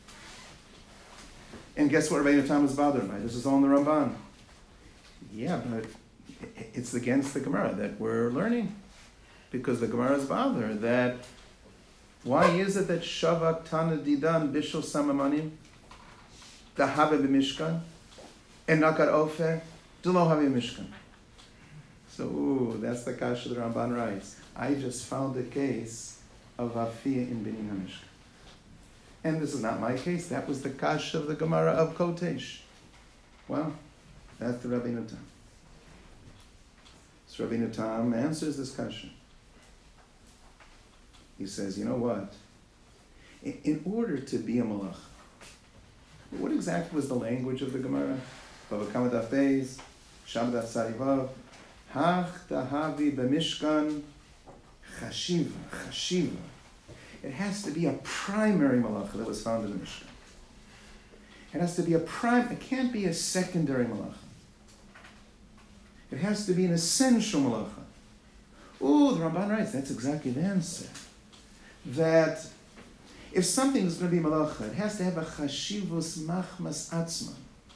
And guess what Rabbi Natam is bothered by? This is all in the Ramban. Yeah, but it's against the Gemara that we're learning. Because the Gemara is bothered that why is it that Shavak Tana Didan Bishul Samamanim Dahabe B'Mishkan and Nakat Ofe Delo Have Mishkan? So, ooh, that's the kasha the Ramban writes. I just found a case of Afiyah in Binyan HaMishkan. And this is not my case. That was the kasha of the Gemara of Kotesh. Well, that's the Rabbi Natam. So Rabbi Natam answers this kasha. He says, you know what? In, in order to be a malach, what exactly was the language of the Gemara? Bava Kama Daf Beis, Shabbat Sarivav, Hach Dahavi B'Mishkan Chashiva, Chashiva. It has to be a primary malacha that was found in the Mishkan. It has to be a prime, it can't be a secondary malacha. It has to be an essential malacha. Ooh, the Ramban writes, that's exactly the answer. That if something is going to be malacha, it has to have a chashivus machmas atzman.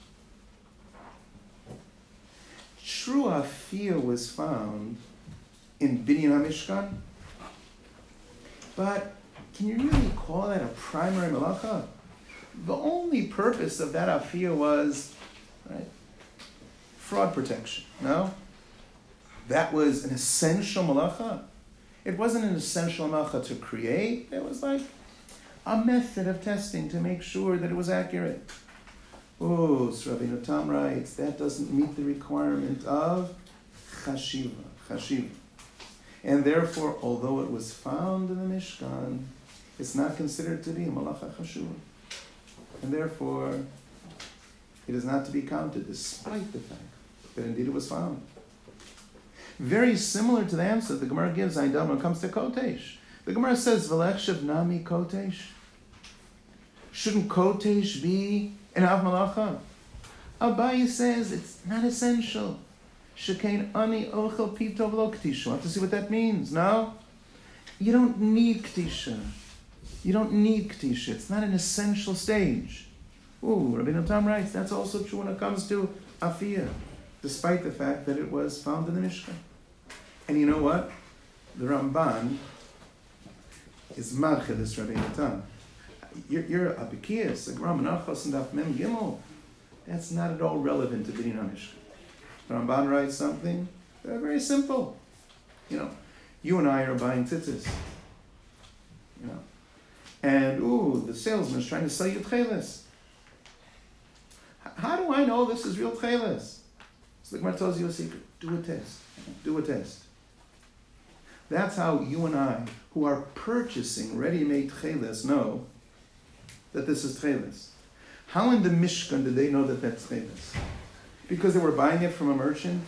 True afiyah was found in Binyan HaMishkan, but can you really call that a primary malacha? The only purpose of that afiyah was, right, fraud protection. No? That was an essential malacha. It wasn't an essential malacha to create. It was like a method of testing to make sure that it was accurate. Oh, so Rabbi Natam writes, that doesn't meet the requirement of chashiva, chashiva. And therefore, although it was found in the Mishkan, it's not considered to be a malacha chashuva. And therefore, it is not to be counted, despite the fact that indeed it was found. Very similar to the answer the Gemara gives when it comes to Kotesh. The Gemara says, V'lech shavnami Kotesh. Shouldn't Kotesh be an Av Malacha? Abaye says it's not essential. Shekain ani ochel pitov lo k'tisha. Want to see what that means? No? You don't need k'tisha. You don't need k'tisha. It's not an essential stage. Ooh, Rabbi Natam writes, that's also true when it comes to afiyah, despite the fact that it was found in the Mishkan. And you know what? The Ramban is marche this Rabbi Natam. you're, you're a Bekiyas, a Ramanachos and Daf Mem Gimel. That's not at all relevant to Binyan HaMishkan. Ramban writes something uh, very simple. You know, you and I are buying tzitzis. You know, and ooh, the salesman is trying to sell you tcheles. How do I know this is real tcheles? So the Gemara tells you a secret. Do a test. Do a test. That's how you and I, who are purchasing ready-made tcheles, know that this is tcheles. How in the Mishkan did they know that that's tcheles? Because they were buying it from a merchant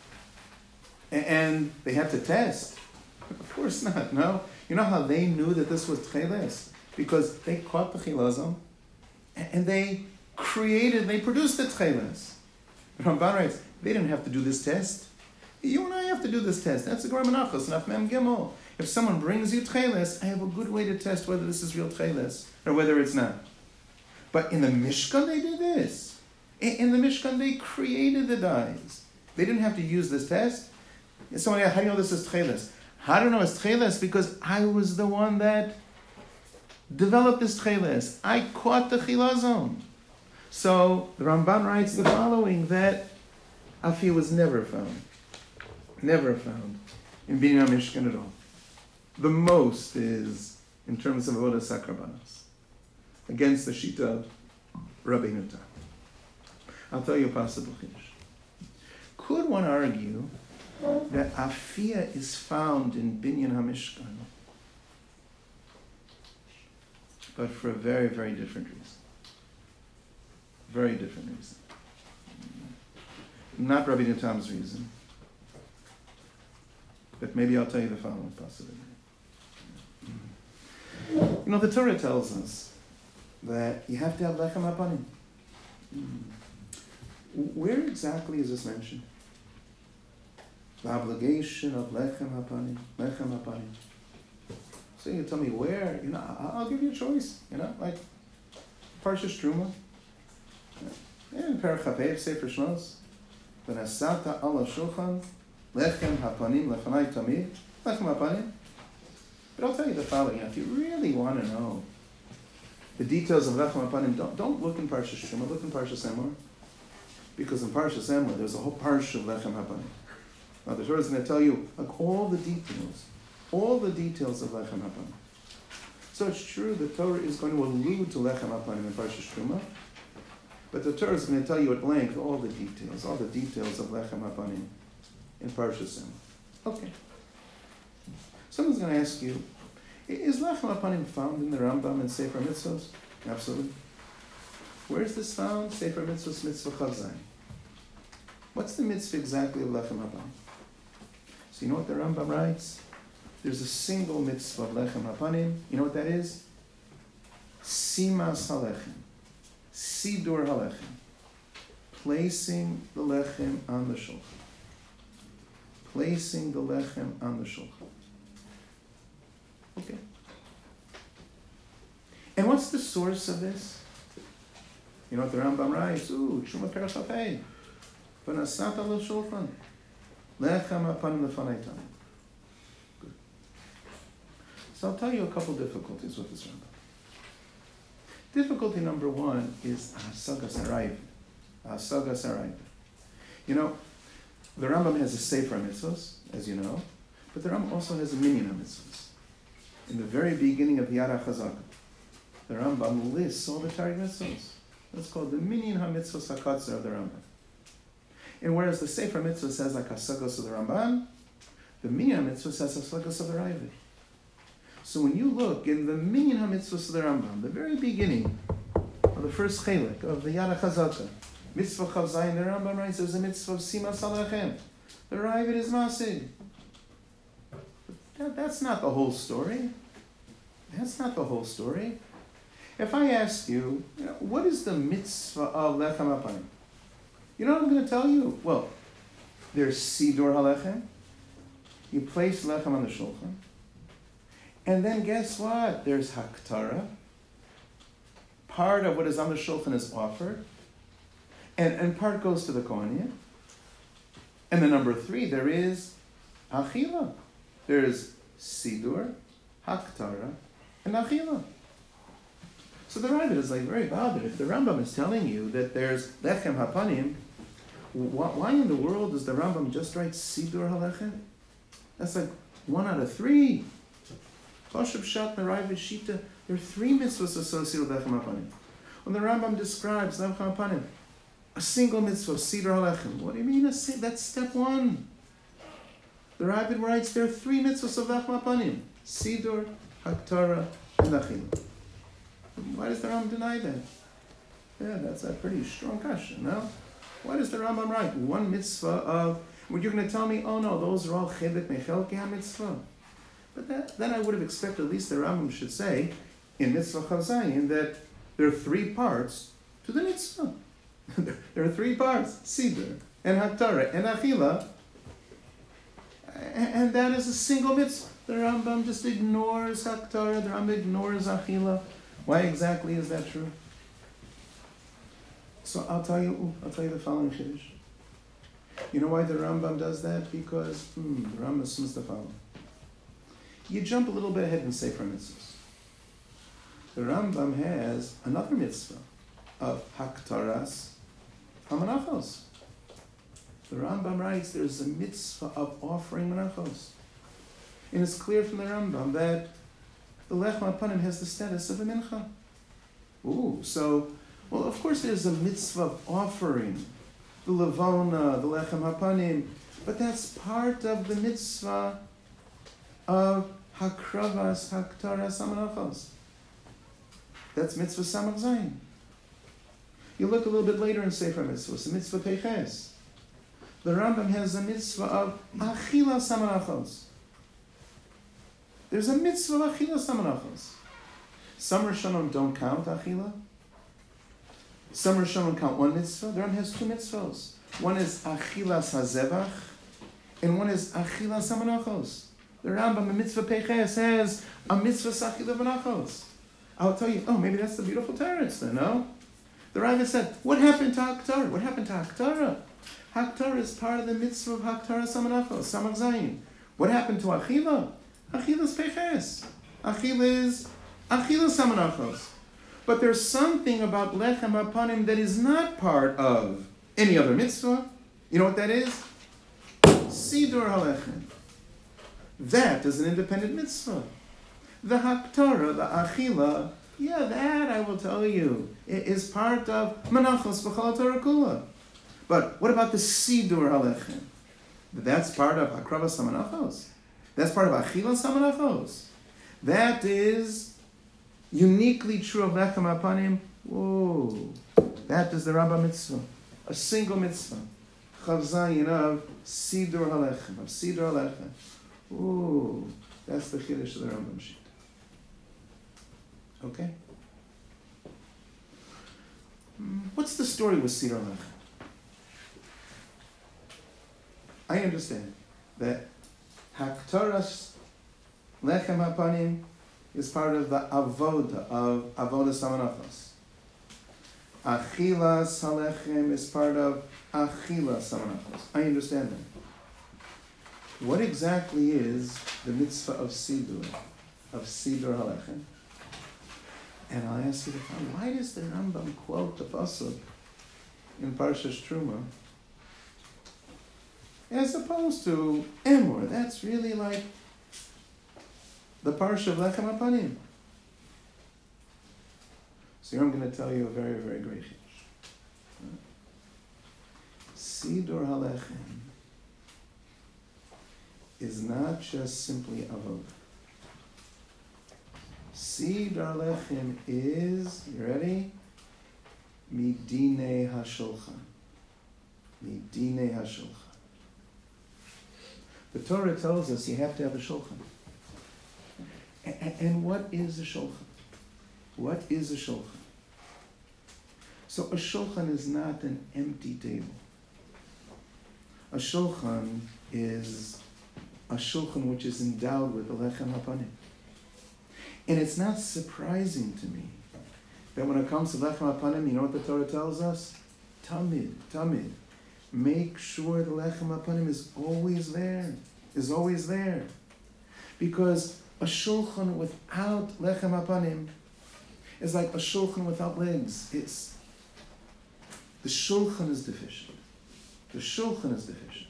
and they had to test? Of course not, no. You know how they knew that this was tcheles? Because they caught the chilazon and they created, they produced the tcheles. Ramban writes, they didn't have to do this test. You and I have to do this test. That's the Gemara Menachos, Naf Mem Gimel. If someone brings you tcheles, I have a good way to test whether this is real tcheles or whether it's not. But in the Mishkan, they did this. In the Mishkan, they created the dyes. They didn't have to use this test. Somebody asked, how do you know this is tcheles? How do you know it's tcheles? Because I was the one that developed this tcheles. I caught the chilazon. So the Ramban writes the following, that Afi was never found. Never found in Binyan HaMishkan at all. The most is in terms of Avodas HaKarbanos, against the Shita of Rabbeinu Tam. I'll tell you a possible chiddush. Could one argue that Afia is found in Binyan HaMishkan, but for a very, very different reason? Very different reason. Not Rabbeinu Tam's reason. But maybe I'll tell you the following possibility. You know, the Torah tells us that you have to have lechem hapanim. Where exactly is this mentioned? The obligation of lechem hapanim, lechem hapanim. So you tell me where? You know, I'll give you a choice. You know, like Parshas Truma, in Perek Hapev, Sefer Shmos, v'nasata ala shulchan. Lechem hapanim lefanai tamid. Lechem hapanim. But I'll tell you the following. If you really want to know the details of lechem hapanim, don't, don't look in Parshas Truma, look in Parshas Emor. Because in Parshas Emor, there's a whole parsha of lechem hapanim. Now the Torah is going to tell you like all the details, all the details of lechem hapanim. So it's true the Torah is going to allude to lechem hapanim in Parshas Truma, but the Torah is going to tell you at length all the details, all the details of lechem hapanim in Parshas Emor. Okay. Someone's going to ask you, is lechem hapanim found in the Rambam and Sefer Mitzvos? Absolutely. Where is this found? Sefer Mitzvos, Mitzvah Chav Zayin. What's the mitzvah exactly of lechem hapanim? So you know what the Rambam writes? There's a single mitzvah of lechem hapanim. You know what that is? Simas halechem. Sidur halechem. Placing the lechem on the shulchan. Placing the lechem on the shulchan. Okay. And what's the source of this? You know what the Rambam writes? Ooh, Truma Perek Hapev. V'nasata al shulchan. Lechem hapanim lefanai tamid. Good. So I'll tell you a couple difficulties with this Rambam. Difficulty number one is Hasagas Harayv. Hasagas Harayv. You know, the Rambam has a Sefer Mitzvos, as you know, but the Rambam also has a Minyan HaMitzvos. In the very beginning of the Yad HaChazaka, the Rambam lists all the Targum Mitzvos. That's called the Minyan HaMitzvos HaKatzer of the Rambam. And whereas the Sefer Mitzvah says like Hasagos of the Ramban, the Minyan HaMitzvah says Hasagos of the Ravid. So when you look in the Minyan HaMitzvos of the Rambam, the very beginning of the first Chelik of the Yad HaChazaka, Mitzvah Chav Zayin, the Rambam writes there's a mitzvah of Simas Alechem. The Ravid is Masig. That, that's not the whole story. That's not the whole story. If I ask you, you know, what is the mitzvah of Lechem hapanim? You know what I'm going to tell you? Well, there's Sidur halechem. You place lechem on the shulchan. And then guess what? There's Haktara. Part of what is on the shulchan is offered. And, and part goes to the Kohanim. And then number three, there is Achila. There is Sidur, Haktara, and Achila. So the Ravid is like very bothered. If the Rambam is telling you that there's lechem hapanim, why in the world does the Rambam just write sidur halechem? That's like one out of three. Pashab Shat Meravid Shita. There are three mitzvahs associated with lechem hapanim. When the Rambam describes lechem hapanim, a single mitzvah, sidur halechem. What do you mean? A si- that's step one. The Ravid writes there are three mitzvahs of lechem hapanim: sidur, haktara, and achila. Why does the Rambam deny that? Yeah, that's a pretty strong question, no? Why does the Rambam write one mitzvah of, well, you're going to tell me, oh no, those are all chelik mechelki ha-mitzvah. But that, then I would have expected at least the Rambam should say, in mitzvah chav zayin, that there are three parts to the mitzvah. There are three parts, sidur, and haktara, and achila, and, and that is a single mitzvah. The Rambam just ignores haktara, the Rambam ignores achila. Why exactly is that true? So I'll tell you, I'll tell you the following chiddush. You know why the Rambam does that? Because hmm, the Rambam assumes the following. You jump a little bit ahead and say for mitzvahs. The Rambam has another mitzvah of haktaras hamanachos. The Rambam writes there's a mitzvah of offering manachos. And it's clear from the Rambam that the lechem hapanim has the status of a mincha. Ooh, so, well, of course there's a mitzvah of offering, the levona, the lechem hapanim, but that's part of the mitzvah of hakravas, haktaras, hamanachos. That's mitzvah samach zayin. You look a little bit later in Sefer Mitzvah, it's a mitzvah peiches. The Rambam has a mitzvah of achila samanachos. There's a mitzvah of achila samanachos. Some Rishonim don't count achila. Some Rishonim count one mitzvah. The Rambam has two mitzvahs. One is achila hazevach, and one is achila samanachos. The Rambam, the mitzvah peiches, has a mitzvah achila manachos. I'll tell you, oh, maybe that's the beautiful teretz then, no? The Rambam said, what happened to Haktara? What happened to Haktara? Haktara is part of the mitzvah of Haktara samanachos, samach zayin. What happened to achila? Achila is peiches. Achila is achila samanachos. But there's something about lechem hapanim that is not part of any other mitzvah. You know what that is? Sidur halechem. That is an independent mitzvah. The haktara, the achila, yeah, that I will tell you, is part of manachos b'chol Torah kula. But what about the sidur halechem? That's part of hakravas samanachos. That's part of achila samanachos. That is uniquely true of lechem hapanim. Whoa, that is the Rabbah mitzvah, a single mitzvah, chav zayin of sidur halechem, of sidur halechem. Ooh, that's the chiddush of the Rambam sheet. Okay. What's the story with sidur halechem? I understand that haktaras lechem hapanim is part of the avoda of avoda samanachos. Achilas halechem is part of achila samanachos. I understand that. What exactly is the mitzvah of sidur, of sidur halechem? And I'll ask you the following: why does the Rambam quote the pasuk in Parshas Truma as opposed to Emor? That's really like the parsha of lechem hapanim. So here I'm going to tell you a very, very great chiddush. Sidur halechem is not just simply avodah. Sidur halechem is, you ready? Midinei hashulchan. Midinei hashulchan. The Torah tells us you have to have a shulchan. And what is a shulchan? What is a shulchan? So a shulchan is not an empty table. A shulchan is a shulchan which is endowed with the lechem hapanim. And it's not surprising to me that when it comes to lechem hapanim, you know what the Torah tells us? Tamid, tamid. Make sure the lechem hapanim is always there, is always there. Because a shulchan without lechem hapanim is like a shulchan without legs. It's the shulchan is deficient. The shulchan is deficient.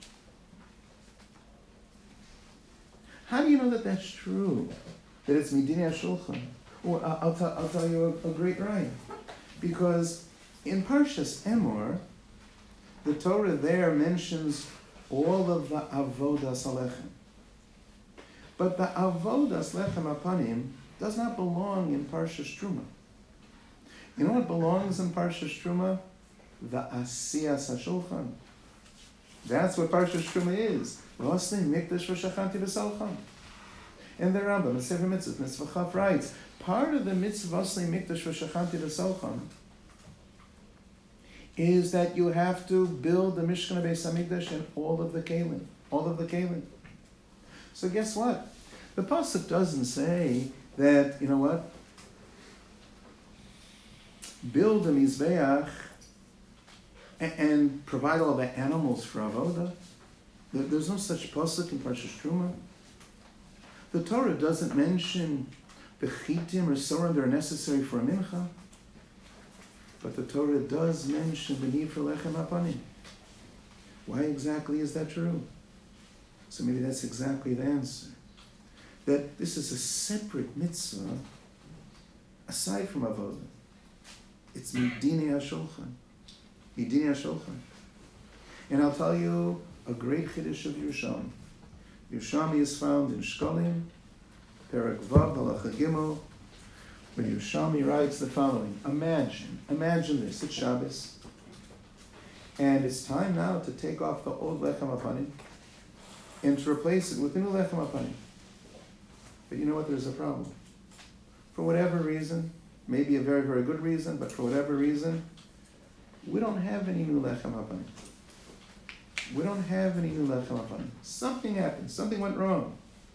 How do you know that that's true? That it's midinei shulchan? Well, I'll, t- I'll tell you a, a great rhyme. Because in Parshas Emor, the Torah there mentions all of the avodas alechem. But the avodas lechem apanim does not belong in Parshas Truma. You know what belongs in Parshas Truma? The asiyas hashulchan. That's what Parshas Truma is. V'osnei mikdash v'shachanti v'salchan. And the Rambam, in Sefer Mitzvot, Mitzvah Chaf writes, part of the mitzvah v'osnei mikdash v'shachanti v'salchan is that you have to build the Mishkan Beis Hamikdash and all of the kelim, all of the kelim. So guess what? The pasuk doesn't say that, you know what? Build a mizbeach and, and provide all the animals for avodah. There's no such pasuk in Parshas Truma. The Torah doesn't mention the chitim or sorim that are necessary for a mincha. But the Torah does mention the need for lechem hapanim. Why exactly is that true? So maybe that's exactly the answer. That this is a separate mitzvah aside from avodah. It's midinei hashulchan. Midinei hashulchan. And I'll tell you a great chiddush of Yerushalmi. Yerushalmi is found in Shkolim, Perek Vav, Halacha Gimel, when Yerushalmi writes the following. Imagine, imagine this, it's Shabbos, and it's time now to take off the old lechem hapanim and to replace it with the new lechem hapanim. But you know what, there's a problem. For whatever reason, maybe a very, very good reason, but for whatever reason, we don't have any new lechem hapanim. We don't have any new lechem hapanim. Something happened, something went wrong.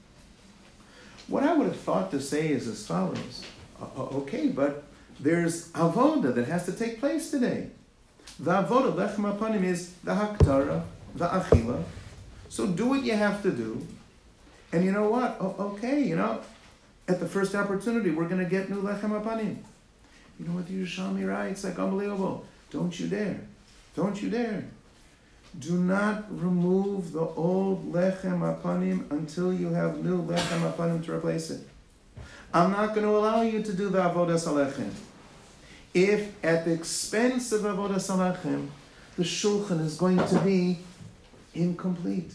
What I would have thought to say is as follows. Okay, but there's avoda that has to take place today. The avoda, lechem hapanim, is the haktara, the achila. So do what you have to do. And you know what? Oh, okay, you know, at the first opportunity, we're going to get new lechem hapanim. You know what the Yerushalmi writes? Like, unbelievable. Don't you dare. Don't you dare. Do not remove the old lechem hapanim until you have new lechem hapanim to replace it. I'm not going to allow you to do the avodas alechem. If at the expense of avodas alechem, the shulchan is going to be incomplete.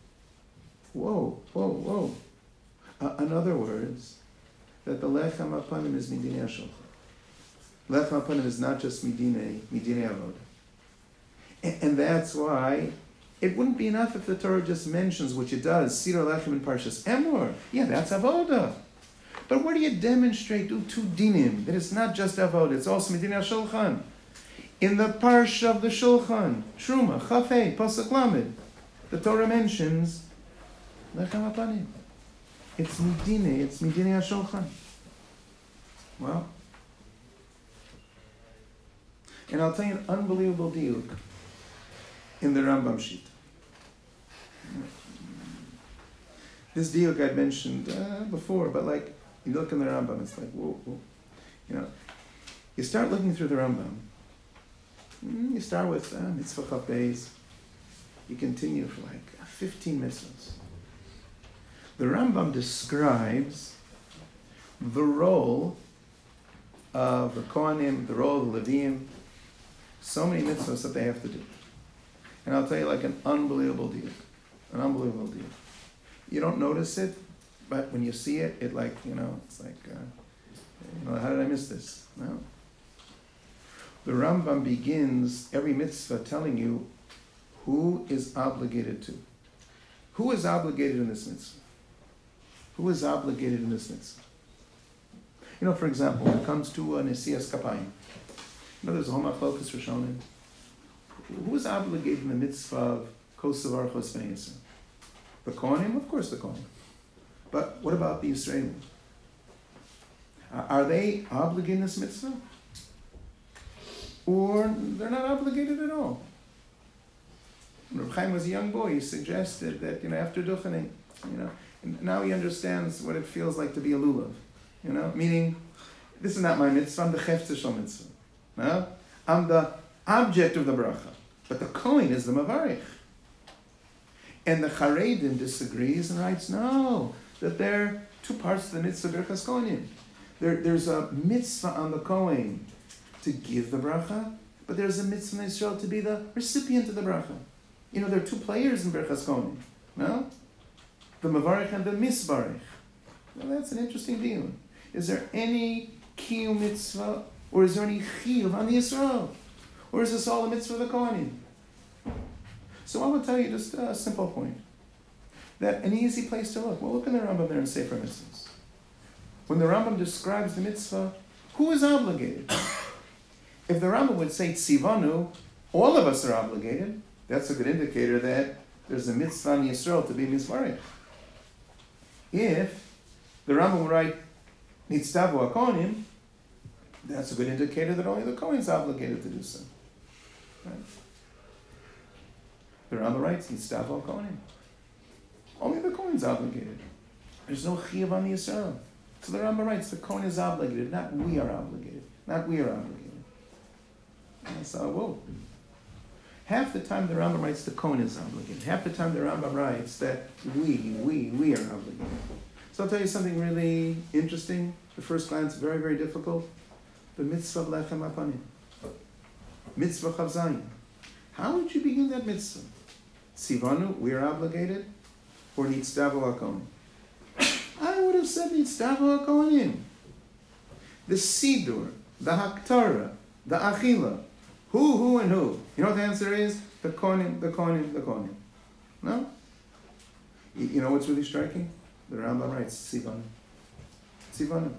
Whoa, whoa, whoa. Uh, in other words, that the lechem hapanim is midinei shulchan. Lechem hapanim is not just midinei, midinei avodah. And, and that's why it wouldn't be enough if the Torah just mentions, which it does, Sira lechem in Parshas Emor. Yeah, that's avodah. But where do you demonstrate do two dinim? That it's not just avodah, it's also midinei shulchan. In the parsha of the shulchan, Truma, Chafei, Pasuk Lamed, the Torah mentions lechem hapanim. It's midinei, it's midinei shulchan. Well, and I'll tell you an unbelievable diuk in the Rambam sheet. This diuk I'd mentioned uh, before, but like, you look in the Rambam, it's like, whoa, whoa. You know, you start looking through the Rambam. You start with uh, mitzvah chaf beis. You continue for like fifteen mitzvahs. The Rambam describes the role of the Kohanim, the role of the Leviim, so many mitzvahs that they have to do. And I'll tell you like an unbelievable deal. An unbelievable deal. You don't notice it, but when you see it, it like, you know, it's like, uh, you know, how did I miss this? No. The Rambam begins every mitzvah telling you who is obligated to. Who is obligated in this mitzvah? Who is obligated in this mitzvah? You know, for example, when it comes to uh, Nesiyas Kapayim, you know, there's a whole machlokas Rishonim. Who is obligated in the mitzvah of Kosav Archos V'Yisrael? The Kohanim? Of course the Kohanim. But what about the Yisraelim? Uh, are they obligated in this mitzvah? Or they're not obligated at all? When Reb Chaim was a young boy, he suggested that, you know, after Duchening, you know, and now he understands what it feels like to be a lulav. You know, meaning this is not my mitzvah, I'm the chefetzer shel mitzvah. No? I'm the object of the bracha. But the Kohen is the mavarich. And the Charedim disagrees and writes, no, that there are two parts of the mitzvah Birchas Kohanim. There, there's a mitzvah on the Kohen to give the bracha, but there's a mitzvah in Israel to be the recipient of the bracha. You know, there are two players in Birchas Kohanim. No? The mavarich and the misbarich. Well, that's an interesting deal. Is there any kiyum mitzvah, or is there any chiyuv on the Yisrael? Or is this all a mitzvah of the Kohanim? So I will tell you just a simple point. That an easy place to look. Well, look in the Rambam there in Sefer Mitzvahs. When the Rambam describes the mitzvah, who is obligated? If the Rambam would say tzivanu, all of us are obligated, that's a good indicator that there's a mitzvah on Yisrael to be misvarich. If the Rambam would write nitztavu hakohanim, that's a good indicator that only the Kohen is obligated to do so. Right? The Rambam writes nitztavu hakohanim. Only the Kohen is obligated. There's no chiyuv on the Yisrael. So the Rambam writes the Kohen is obligated, not we are obligated. Not we are obligated. And so, whoa. Half the time the Rambam writes the Kohen is obligated. Half the time the Rambam writes that we, we, we are obligated. So I'll tell you something really interesting. At first glance, very, very difficult. The mitzvah of lechem hapanim. Mitzvah chav zayin. How would you begin that mitzvah? Tzivanu, we are obligated, or nitztavu hakohanim? I would have said nitztavu hakohanim. The sidur, the haktara, the achila. Who, who, and who? You know what the answer is? The kohanim, the kohanim, the kohanim. No? You know what's really striking? The Rambam writes, tzivanu. Tzivanu.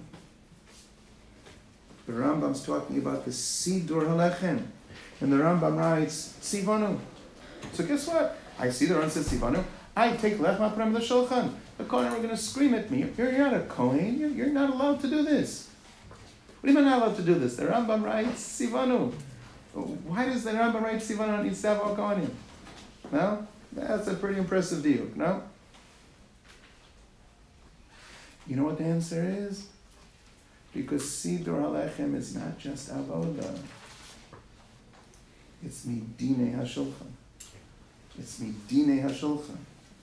The Rambam's talking about the sidur halechem. And the Rambam writes, tzivanu. So guess what? I see the Rambam says tzivanu. I take lechem, I put him on the shulchan. The kohanim are going to scream at me. You're, you're not a kohen. You're, you're not allowed to do this. What do you mean not allowed to do this? The Rambam writes, tzivanu. Why does the Rambam write tzivanu on nitztavu hakohanim? No? That's a pretty impressive deal, no? You know what the answer is? Because sidur halechem is not just avoda. It's midinei hashulchan. It's midinei hashulchan.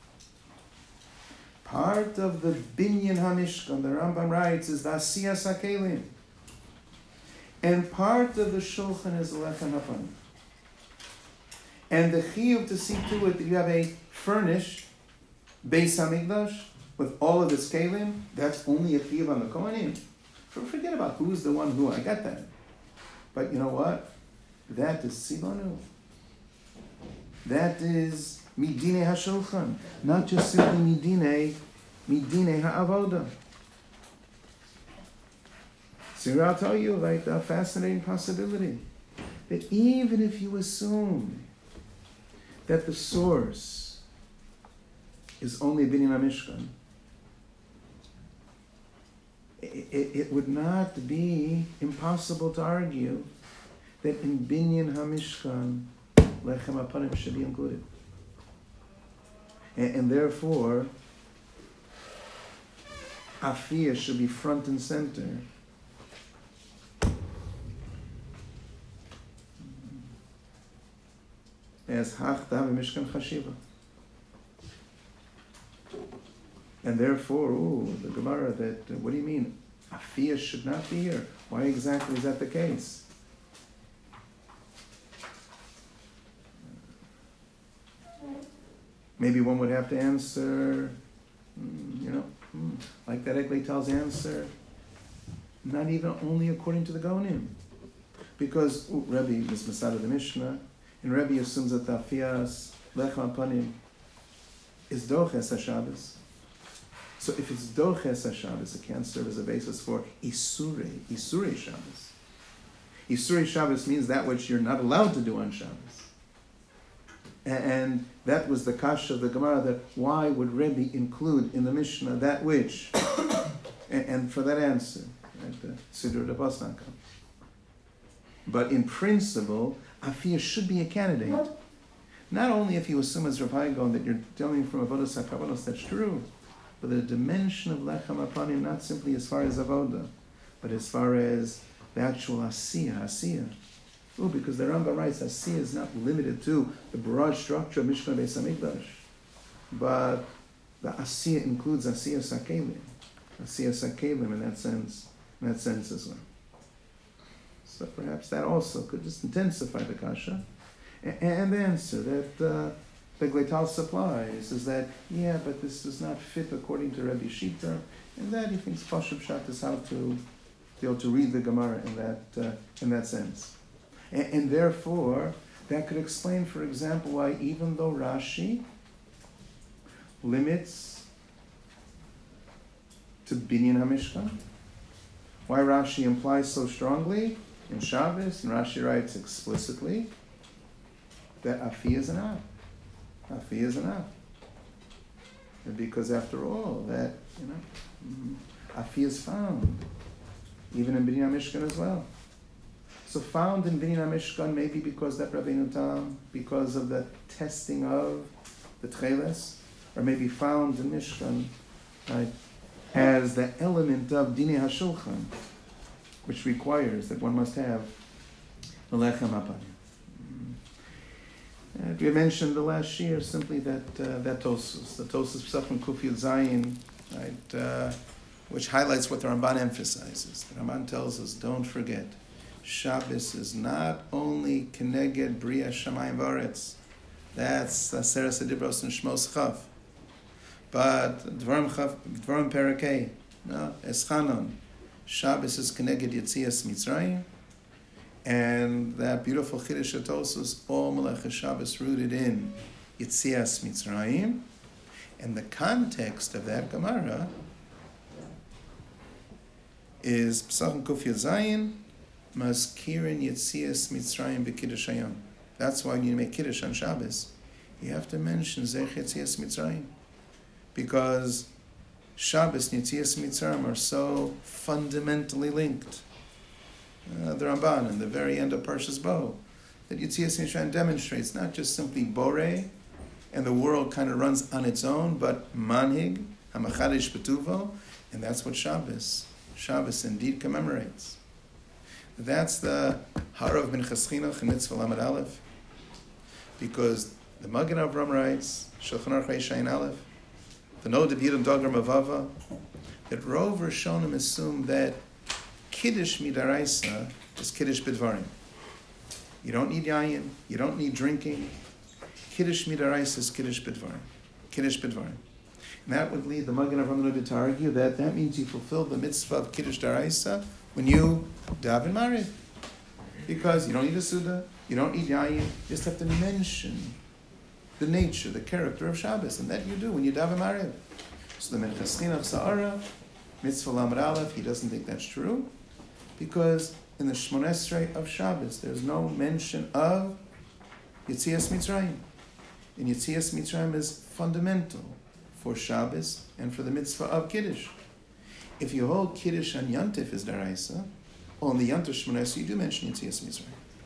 Part of the binyan hamishkan, the Rambam writes, is the asiyas hakelim. And part of the shulchan is the lechem hapanim. And the chiyuv to see to it that you have a furnished Beis Hamikdash with all of its kelim, that's only a chiyuv on the kohanim. Forget about who's the one who, I got that. But you know what? That is tzivanu. That is midinei hashulchan, not just simply midinei, midinei ha'avoda. So I'll tell you, like, a fascinating possibility that even if you assume that the source is only binyan hamishkan, it, it, it would not be impossible to argue that in binyan hamishkan, lechem hapanim should be included. And, and therefore, afiyah should be front and center. As hach to have a mishkan chashiva. And therefore, ooh, the Gemara that, uh, what do you mean? Afiyah should not be here. Why exactly is that the case? Maybe one would have to answer, mm, you know, mm, like that Eglei tells answer, not even only according to the Gaonim. Because ooh, Rebbe is Masada the Mishnah, and Rebbe assumes that the Afiyas Lechem Hapanim is Doches HaShabbos. So if it's Doches HaShabbos, it can't serve as a basis for Isurei, Isurei Shabbos. Isurei Shabbos means that which you're not allowed to do on Shabbos. And that was the kasha of the Gemara, that why would Rebbe include in the Mishnah that which? And for that answer, right, the Siddur de Bosnaka. But in principle, Afiyah should be a candidate. Not only if you assume as Rav Hai Gaon that you're dealing from Avodas HaKavalos, that's true, but the dimension of Lechem Hapanim, not simply as far as Avodah, But as far as the actual Asiya, Asiya, oh, because the Rambam writes Asiya is not limited to the broad structure of Mishkan Beis Hamikdash, but the Asiya includes Asiya Sakelim, Asiya Sakelim in that sense, in that sense as well. So perhaps that also could just intensify the kasha. And the answer that uh, the Gleital supplies is that, yeah, but this does not fit according to Rabbi Shita, and that he thinks Pashut Pshat is how to be able to read the Gemara in that uh, in that sense. And, and therefore, that could explain, for example, why even though Rashi limits to Binyan HaMishkan, why Rashi implies so strongly in Shabbos, and Rashi writes explicitly that Afi is enough. Afi is enough. And because after all, that, you know, Afi is found, even in Binyan HaMishkan as well. So found in Binyan HaMishkan maybe because that Rabbeinu Tam, because of the testing of the Tcheles, or maybe found in Mishkan, right, as the element of Dinei HaShulchan, which requires that one must have Melechem HaPanim. Uh, we mentioned the last year simply that uh, that Tosus, the Tosus Pesachim Kuf Yud Zayin, right, uh, which highlights what the Ramban emphasizes. The Ramban tells us, don't forget, Shabbos is not only Keneged Bria Shamayim V'Aretz. That's Aseres Adibros and Shmos Chav. But Dvarim Chav, Dvarim Perakei, no, Eschanon. Shabbos is Keneged Yetzias Mitzrayim. And that beautiful Chiddush Tosus, all Melech Shabbos rooted in Yetzias Mitzrayim. And the context of that Gemara is Pesachim Kuf Yud Zayin, Mazkirin Yetzias Mitzrayim B'Kiddush Hayom. That's why when you make Kiddush on Shabbos, you have to mention Zech Yetzias Mitzrayim. Because Shabbos and Yetzias Mitzrayim are so fundamentally linked. Uh, the Ramban, in the very end of Parshas Bo, that Yetzias Mitzrayim demonstrates not just simply Borei, and the world kind of runs on its own, but Manhig, Hamachadish Betuvo, and that's what Shabbos, Shabbos indeed commemorates. That's the Harav ben Chaschinoch in Mitzvah Lamed Aleph, because the Magen Avram writes, Shulchan Aruch Shayin Aleph, the Nod of Yidam Dogar Mavava, that Rov Rishonim assume that Kiddush Midaraisa is Kiddush Bidvarim. You don't need yayin, you don't need drinking. Kiddush Midaraisa is Kiddush Bidvarim. Kiddush Bidvarim. And that would lead the Magen Avraham to argue that that means you fulfill the mitzvah of Kiddush Daraisa when you daven Mariv. Because you don't need a Suda, you don't need yayin, you just have to mention the nature, the character of Shabbos, and that you do when you daven Mariv. So the Menchaschin of Sa'ara, Mitzvah Lamed Aleph, he doesn't think that's true, because in the Shmon Esrei of Shabbos, there's no mention of Yetzias Mitzrayim. And Yetzias Mitzrayim is fundamental for Shabbos and for the mitzvah of Kiddush. If you hold Kiddush on Yantif is Daraisa, on the Yantif Shmon Esrei, you do mention Yetzias Mitzrayim.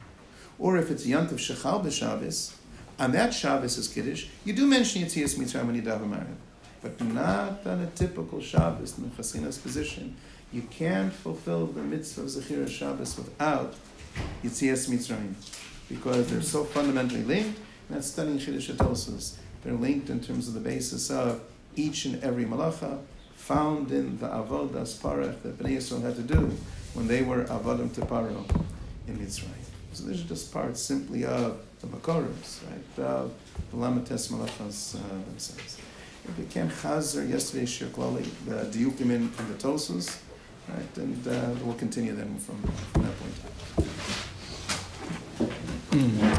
Or if it's Yantif Shechal b'Shabbos, on that Shabbos is Kiddush, you do mention Yetzias Mitzrayim when you daven Mariv. But not on a typical Shabbos in the Chasina's position. You can't fulfill the mitzvah of Zechira Shabbos without Yetzias Mitzrayim, because they're so fundamentally linked. And that's studying Chiddush Tosos. They're linked in terms of the basis of each and every malacha found in the avodas parach that Bnei Yisrael had to do when they were avodim teparo in Mitzrayim. So these are just parts simply of the makoros, right, of the lamates malachas uh, themselves. If we can't chazer yesterday's shir klali, the diukim in, in the tosos, right, and uh, we'll continue then from, from that point on.